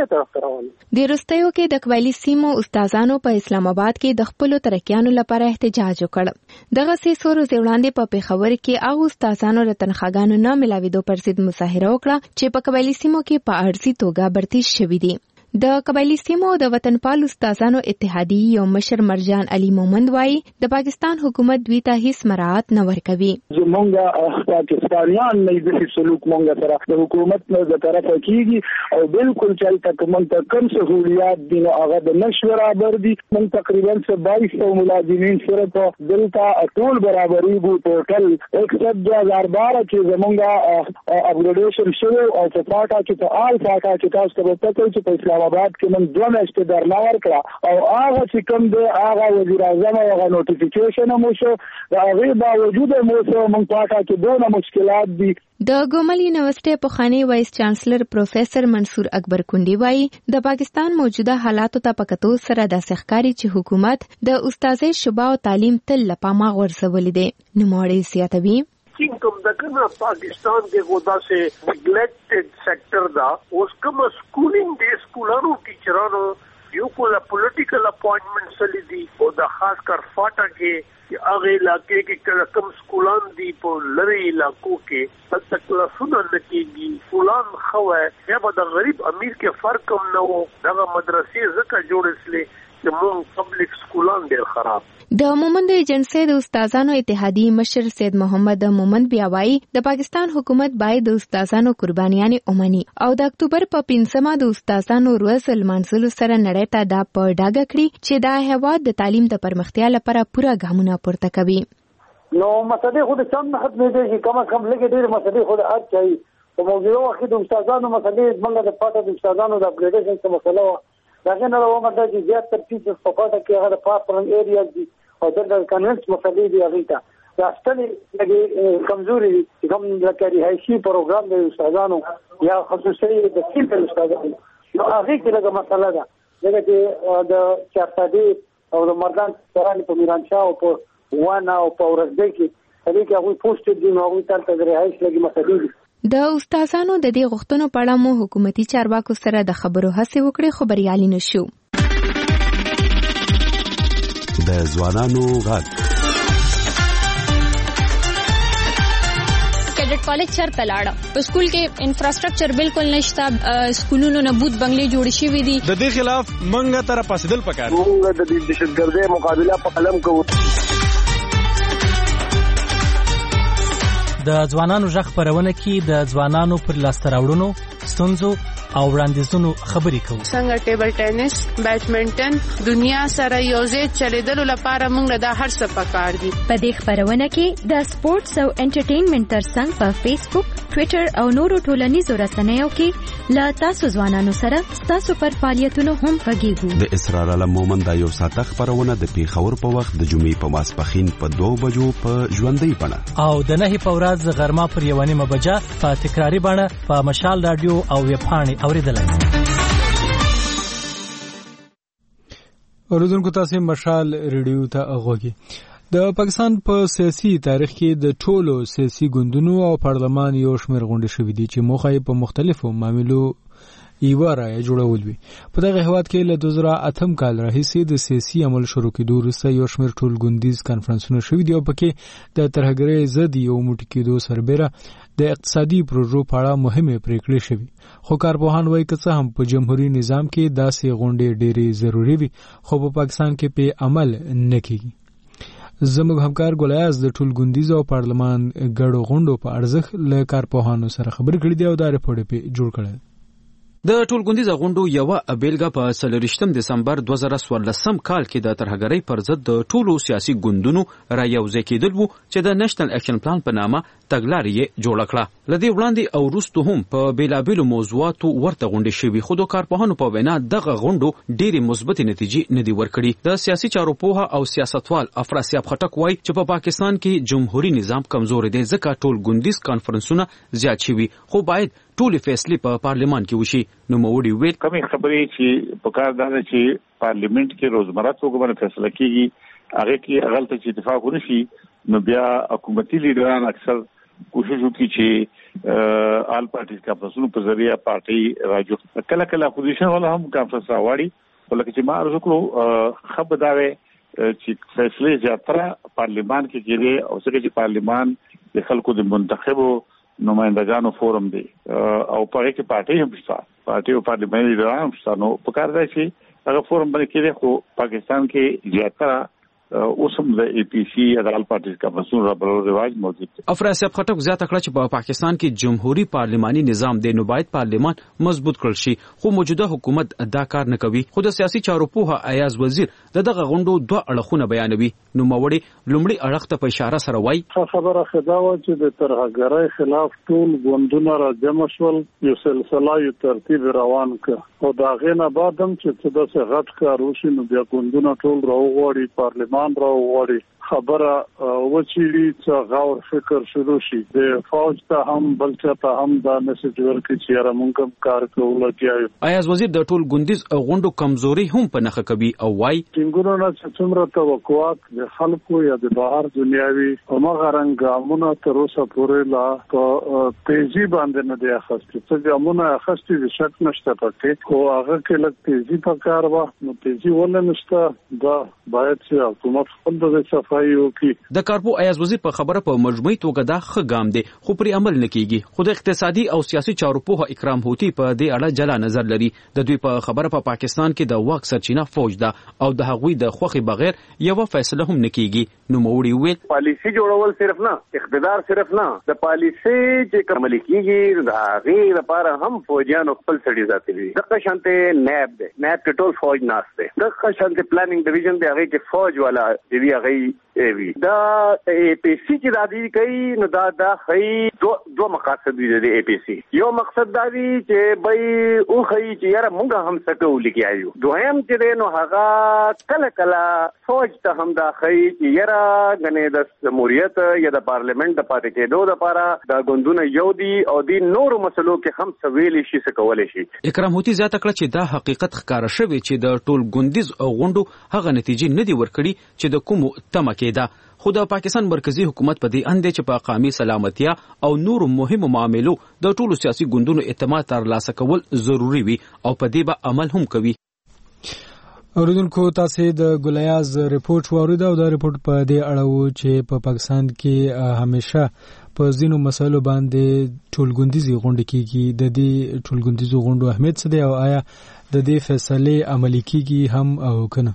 د وروستیو کې د قبایلي سیمو استادانو په اسلام آباد کې د خپلو ترقیانو لپاره احتجاج وکړ. دغه سه څو ورځې وړاندې په پیښور کې هغه استادانو له تنخواګانو نه ملاوېدو پر ضد مظاهره وکړه چې په قبایلي سیمو کې په ارزي توګه برتي شوي دي. د قبایلي سیمو د وطنپال استادانو اتحادیې یو مشر مرجان علي مومند وایي د پاکستان حکومت دوی ته هیڅ مراعات نه ورکوي. زمونږ پاکستانیان نه د سلوک مونږ سره د حکومت نه د طرفه کیږي او بالکل چلته کوم ته کم سہولیات دي نو هغه د نشو برابر دي. مونږ تقریبا بائیس سو ملازمین سره په دلته ټول برابرۍ وو ټوټل اکسپټ دو هزار بارہ کې زمونږ اپګریډیشن شوی او په پاټا کې په آل پاټا کې تاسو ته پته چې په اسلام آباد کې موږ دوه میاشتې درنه ورکړه او هغه چې کوم دی هغه وزیر اعظم هغه نوټیفیکیشن مو شو د هغې باوجود مو شو موږ پاټه کې دونه مشکلات دي. د ګومل یونیورسيټي پخوانی وایس چانسلر پروفیسور منصور اکبر کونډي وایي د پاکستان موجوده حالاتو ته په کتو سره د ښکاری چې حکومت د استادۍ شوبه او تعلیم تل لپاره غورځولې دي. نوموړی زیاتوي کوم د کنه پاکستان کې غوډا سے نیگلیکټډ سېکټر دا اوس کوم سکولینګ دې سکولانو ټیچرانو یو کوله پولیټیکل اپوائنټمنټ سلی دي او د خاص کر فاټا کې هغه علاقې کې کوم سکولان دي په لری علاقو کې تک کلاسونه نکېږي سکولان خوه یا به د غریب امیر کې فرق هم نه وو دغه مدرسې زکه جوړسلې چې موږ پبلک سکولان ډېر خراب. د مومند ایجنسی د استادانو اتحادیې مشر سید محمد مومند بیا وایي د پاکستان حکومت باید د استادانو قربانیانې ومني او د اکتوبر په پنځمه د استادانو ورځ لمانځلو سره نړۍ ته دا په ډاګه کړي چې دا هیواد د تعلیم د پرمختیا لپاره پوره ګامونه پورته کوي. نو مسلې خو د چم نه ختمېږي چې کم از کم لږ ډېر مسلې خو د هر چای په موجوده وخت د استادانو مسلې موږ د پاټه د استادانو د اپګریډیشن څخه مسله و داغه نه راومه د زیات ترتیب په پاټه کې هغه پارپرن ایریا دي او د کنونس مسلې دی هغه ته راستلې لګي کمزوري کوم لکه ریحایشي پروګرام د استادانو یا خصوصي د سیمه استادانو نو هغه کې لږه مسله ده لکه چې د چارتادي او د مردان سره په میرانشاه او په وانا او په ورځ کې هغه کې هغه پوسټ دي نو هغه تل د ریحایش لګي مسلې دي. د استادانو د دې غوښتنو په اړه مو حکومتي چارواکو سره د خبرو هڅه وکړې خو بریالي نشو. د ځوانانو غږ کیډټ کالج چرته لاړه په سکول کې انفراستراکچر بالکل نشته سکولونو نه بوت بنگلې جوړ شوې دي د دې خلاف منګه تر پاسدل پکار موږ د دهشتګردۍ مقابله په قلم کوو. د ځوانانو ژغ خبرونه کې د ځوانانو پر لاسته راوړنو ستونزو او وړاندیزونو خبرې کوو. څنګه ټیبل ټینس بیډمنټن دنیا سره یوځای چلیدلو لپاره موږ د هر څه پکار دي. په دې خبرونه کې د سپورتس او انټرټینمنټ ترڅنګ په فیسبوک ټوئیټر او نورو ټولنیزو رسنیو کې لا تاسو ځوانانو سره تاسو پر فعالیتونو هم غږیږو. د اسرار علم مومند د یو ساعت خبرونه د پیښور په وخت د جمعې په ماسپخین په دوه بجو په ژوندۍ بڼه او د نهي په ورځ غرمه پر یو نیمه بجه په تکراری بڼه په مشال رادیو او ویب پاڼې اوریدلای. اوریدونکو تاسو مشال ریډیو ته اغوږی. د پاکستان په سیاسي تاریخ کې د ټولو سیاسي ګوندونو او پارلمان یو شمېر غونډې شوې دي چې موخه یې په مختلفو معاملو یوه رایه جوړول وي. په دغه هیواد کې له دوه زره اتم کال راهیسې د سیاسي عمل شروع کېدو وروسته یو شمېر ټولګوندیز کانفرنسونه شوي دي او پکې د ترهګرۍ ضد یو موټی کېدو سربیره د اقتصادي پروژو په اړه مهمې پریکړې شوي. خو کارپوهان وایي که څه هم په جمهوریت نظام کې داسې غونډې ډېرې ضروري وي خو په پاکستان کې په عمل نه کېږي. زموږ همکار ګولیاز د ټولګوندیز او پارلمان ګډو غونډو په ارزښت له کارپوهانو سره خبرې کړې دي او دا رپورټ یې جوړ کړی. د ټولګوندیز غونډو یو بیلګه په څلورویشتم دسمبر دوه زره څوارلسم کال کې د ترهګرۍ پر ضد د ټولو سیاسي ګوندونو را یوځای کېدل وو چې د نېشنل اکشن پلان په نامه تګلارې یې جوړه کړه. لدې وړاندې او وروسته هم په بیلابېلو موضوعاتو ورته غونډې شوي خو د کارپوهانو په وینا دغه غونډو ډېرې مثبتې نتیجې نه دي ورکړي. د سیاسي چارو پوهه او سیاستوال افراسیاب خټک وایي چې په پاکستان کې جمهوریت نظام کمزوري دی ځکه ټولګوندیز کانفرنسونه زیات شوي خو باید ټولې فیصلې په پارلیمان کې وشي. نو موړي ویل کومې خبرې چې په کار ده چې پارلیمنت کې روزمره توګه باندې فیصله کیږي هغه کې غلطه چې اتفاق ونشي نو بیا حکومتي لیډران اکثر کوشش وکړي چې آل پارټیز کانفرنسونو په ذریعہ پارټي راجو کله کله اپوزیشن ولا هم کانفرنس راوړي ولکه چې ما ارزو کړو خبردارې چې فیصله زیاتره پارلیمان کې کېږي او څنګه چې پارلیمان د خلکو د منتخبو نمائندگانو فورم دی او په کې پارټي هم شته پارټي او پارلیماني لیډران هم شته نو په کار دی چې هغه فورم باندې کېږي خو پاکستان کې زیاتره اوسم د ای پی سی ادارال پارټي کا مسؤل رابطو رواج موجود دی. افراز صاحب خټک زیاته کړه چې په پاکستان کې جمهوریت پارلماني نظام دی نو باید پارلمان مضبوط کړل شي خو موجوده حکومت دا کار نه کوي. خو د سیاسي چارو پوهه ایاز وزیر دغه غونډو دوه اړخونه بیانوي. نو موري لومړی اړخ ته په اشاره سره وایي خبره خدا و چې د ترهګرۍ خلاف ټول غونډونه را جمع شول یو سلسله یو ترتیب روان کړ او دا غینه بعد هم چې د څه غټ کار وشي نو بیا غونډونه ټول راوغوړي پارلمان راوغوړي خبره وچیړي چې غور فکر شروع شي د فوج ته هم بلکې ته هم دا میسج ورکړي چې را مونږ کار کوو کیایو. ایاز وزیر د ټول غونډیز غونډو کمزوري هم په نخښه کوي او وايي څنګه نه چې څومره توقعات د خلکو یا د بهر دنیاوي همغه رنګامونه تر اوسه پورې لا په تیزی باندې نه دی اخستي چې ګامونه اخستي د شک نشته پکې خو هغه کې لږ تیزی په کار و نو تیزی ولې نشته دا باید چې حکومت خپل د صفه د کارپو ایاز وزیر په خبره په مجموعي توګه دا ښه ګام دی خو پرې عمل نه کیږي. خو د اقتصادي او سیاسي چارو په اکرام هوتی په دې اړه جلا نظر لري. د دوی په خبره په پا پاکستان کې د واک سرچینه فوج ده او د هغوی د خوخي بغیر یو فیصله هم نه کیږي. نو موړي ویل پالیسی جوړول صرف نه اقتدار صرف نه د پالیسی چې کوم لیکيږي د هغه لپاره هم فوجیان خپل سړي ذاتي دي. دغه شانته نیب ده نیب کې ټول فوج ناشته دغه شانته پلانینګ ډیویژن دی هغه کې فوج والا دی هغه دا ای پی سی چې د دې کوي نو دا د خې دوه دوه مقاصد دي د ای پی سی. یو مقصد دا دی چې بای او خې چې یاره موږ هم سکو لیکایو. دویم چې نو هغه کله کله فوج ته هم دا خې چې یاره غنې د جمهوریت یا د پارلیمنت د پاتې کېدو لپاره د غوندونه یو دی او د نورو مسلو کې هم سویل شي سکول شي. اکرام هوتی زیاته کړه چې دا حقیقت ښکار شوی چې د ټول ګوندیز غونډو هغه نتیجې نه دی ورکړي چې د کوم تمکه دا خو د پاکستان مرکزی حکومت په دې اند چې په قومي سلامتیا او نور مهمو معاملو د ټولو سیاسي ګوندونو اعتماد ترلاسه کول ضروری وي او په دې به عمل هم کوي. اوریدونکو تاسو د ګولیاز ریپورت واورید او دا ریپورت په دې اړه و چې په پاکستان کې همیشه په ځینو مسایلو باندې ټولګوندیزي غونډې کیږي. د دې ټولګوندیزو غونډو اهمیت څه دی او آیا د دې فیصله عملي کیږي هم او کنه؟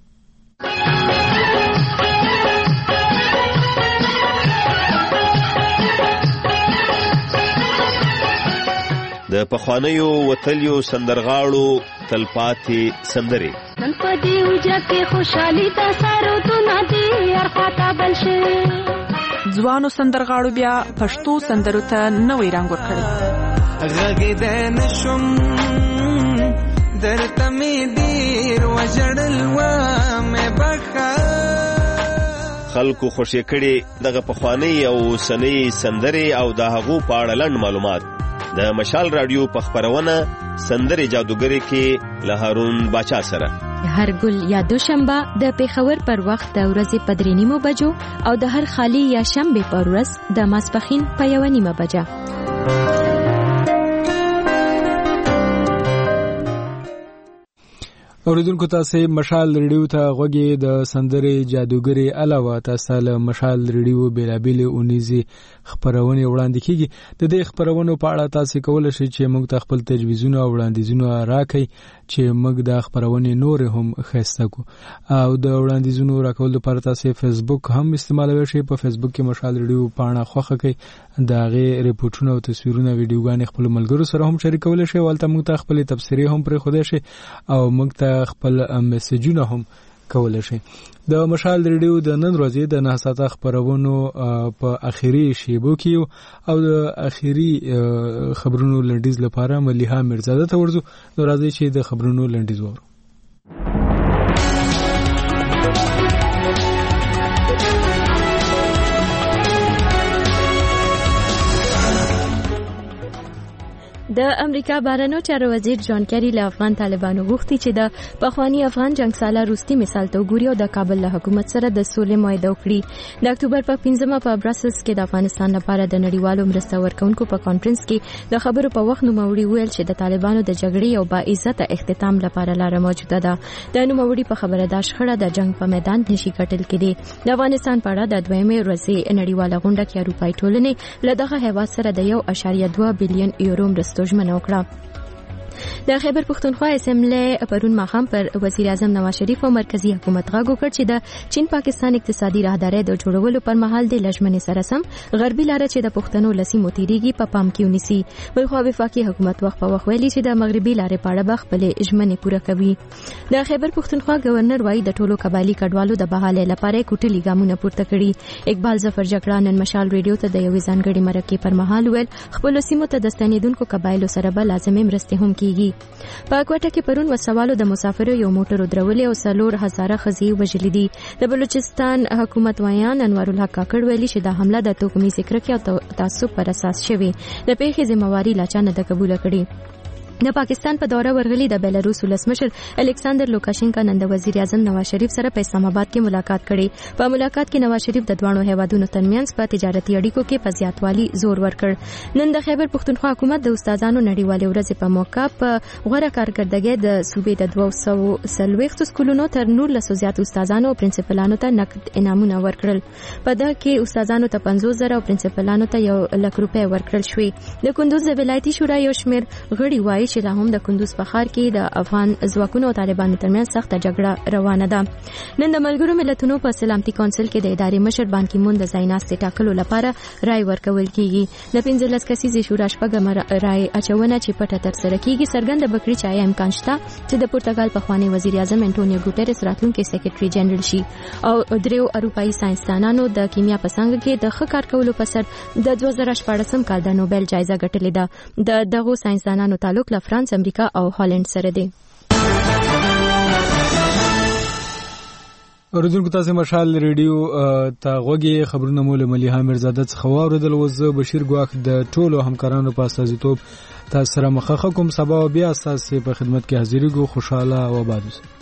د پخوانیو وتلیو سندرغاړو تلپاتې سندري نن په دې وجه کې خوشحالي دا سارو تو ندي ارخاته بل شي ځوانو سندرغاړو بیا پښتو سندرو ته نوې رنګ ورکړي. غږ دې نشم درته مې ډېر وژړل و مې بخښه خلکو خوشی کړي دغه پخوانی او سنی سندري او د هغو په اړه لنډ معلومات د مشال رادیو په خبرونه سندري جادوګری کې له هارون باچا سره هر ګل یا دوشنبه د پیښور پر وخت د ورځې په درې نیمو بجو او د هر خالی یا شنبه پر ورځ د ماسپخین په یو نیمه بجه. اوریدونکو تاسو مشال ریډیو ته غوږی د سندرې جادوګری علاوه تاسو له مشال ریډیو بیلابیل اونیزي خبرونه وړاندې کیږي. د دې خبرونو په اړه تاسو کولای شئ چې موږ ته خپل تجویزونه او وړاندیزونه راکړئ چې موږ د خبرونه نور هم خسته کو او د وړاندیزونو راکول لپاره تاسو فیسبوک هم استعمالوي شئ. په فیسبوک کې مشال ریډیو پاڼه خوښه کړئ دا غي ریپورتونه او تصویرونه ویډیوګان خپل ملګرو سره هم شریکول شئ. ولته موږ ته خپل تبصرې هم پرې خوده شئ او موږ ته خپل میسجونه هم کولای شئ. د مشال ریډیو د نن ورځې د نه ساعته خبرونو په اخیری شیبو کې او د اخیری خبرونو لنډیز لپاره مليحه مرزاده ته ورځو. نو راځي چې د خبرونو لنډیز وورو. د امریکا بهرنیو چارو وزیر جان کیری له افغان طالبانو غوښتي چې د پخوانی افغان جنگ ساله روستي مثال ته وګوري او د کابل له حکومت سره د سولې معاهده وکړي. د اکتوبر په پنځمه په براسلز کې د افغانستان لپاره د نړیوالو مرسته ورکونکو په کانفرنس کې د خبرو په وخت نوموړي ویل چې د طالبانو د جګړې او با عزت اختتام لپاره لار موجوده ده. د نوموړي په خبره دا شخړه د جنگ په میدان نشي کټل کېدی. د افغانستان په اړه د دویمه ورځې نړیواله غونډه کې اروپای ټولنې له دغه هیواد سره د یو اشاریه دوه بلین یورو مرستو ژمنه وکړه. د خیبر پښتونخوا اسمبلی پرون ماښام پر وزیر اعظم نواز شریف او مرکزی حکومت غږ وکړ چې د چین پاکستان اقتصادي راهدارۍ د جوړولو پر مهال د لژمنې سره سم غربي لاره چې د پښتنو لسیمو تیریږي په پام کې ونیسي. بلخوا وفاقي حکومت وخت په وخت ویلي چې د مغربي لارې په اړه به خپلې ژمنې پوره کوي. د خیبر پښتونخوا گورنر وایي د ټولو قبایلي کډوالو د بحالۍ لپاره کوټلي ګامونه پورته کړي. اقبال ظفر جګړه نن مشال ریډیو ته د یوې ځانګړې مرکې پر مهال ویل خپلو سیمو ته د ستنېدونکو قبایلو سره به لازمي مرستې هم کیږي. په کوټه کې پرون وسوالو د مسافرو یو موټر درولې او څلور هزاره ښځې وژلې دي. د بلوچستان حکومت ویان انوار الحق کاکړ ویلي چې دا حمله د توکمیزې کرکې او تعصب پر اساس شوې. د پیښې ذمہواری لا چا نه ده قبوله کړې. د پاکستان په دوره ورغلي د بیلاروس ولسمشر الکساندر لوکاشینکا نن د وزیر اعظم نواز شریف سره په اسلام آباد کې ملاقات کړي. په ملاقات کې نواز شریف د دوانو هیوادونو ترمنځ په تجارتي اړیکو کې په زیاتوالي زور ورکړ. نن د خیبر پښتونخوا حکومت د استادانو نړیوالې ورځې په موقع په غوړه کارکړدګۍ د صوبې د دوه سوه څلوېښت سکولونو تر نولسو زیات استادانو او پرنسپلانو ته نقد انعامونه ورکړل. په دغه کې استادانو ته پنځوس زره او پرنسپلانو ته یو لک روپۍ ورکړل شوې. د کندوز د ولایتي شورا یو شمېر غړي وایي چې لا هم د کندوز په ښار کې د افغان ځواکونو او طالبانو ترمنځ سخته جګړه روانه ده. نن د ملګرو ملتونو په سلامتي کونسل کې د ادارې مشر بان کی مون د ځای ناستې ټاکلو لپاره رای ورکول کیږي. د پنځلس کسیزې شورا شپږمه رای اچونه چې پټه ترسره کیږي څرګنده بکړي چې آیا امکان شته چې د پرتګال پخوانی وزیر اعظم انټونیو ګوټریس راتلونکي سیکریټري جنرال شي. او دریو اروپایي ساينسدانانو د کیمیا په څانګه کې د ښه کار کولو په سر د دوه زره شپاړسم کال د نوبل جایزه ګټلې ده. د دغو ساينسدانانو تعلق له فرانس، امریکا او هالند سره دی. اوریدونکو تاسو مشال ریډیو ته غوږی خبرونه مول مليحه مرزاده څخه واوریدل. وز بشیر ګواخ د ټولو همکارانو په استازیتوب تاسو سره مخه کوم. سبا بیا تاسو په خدمت کې حاضرېږو. خوشاله او آباد اوسئ.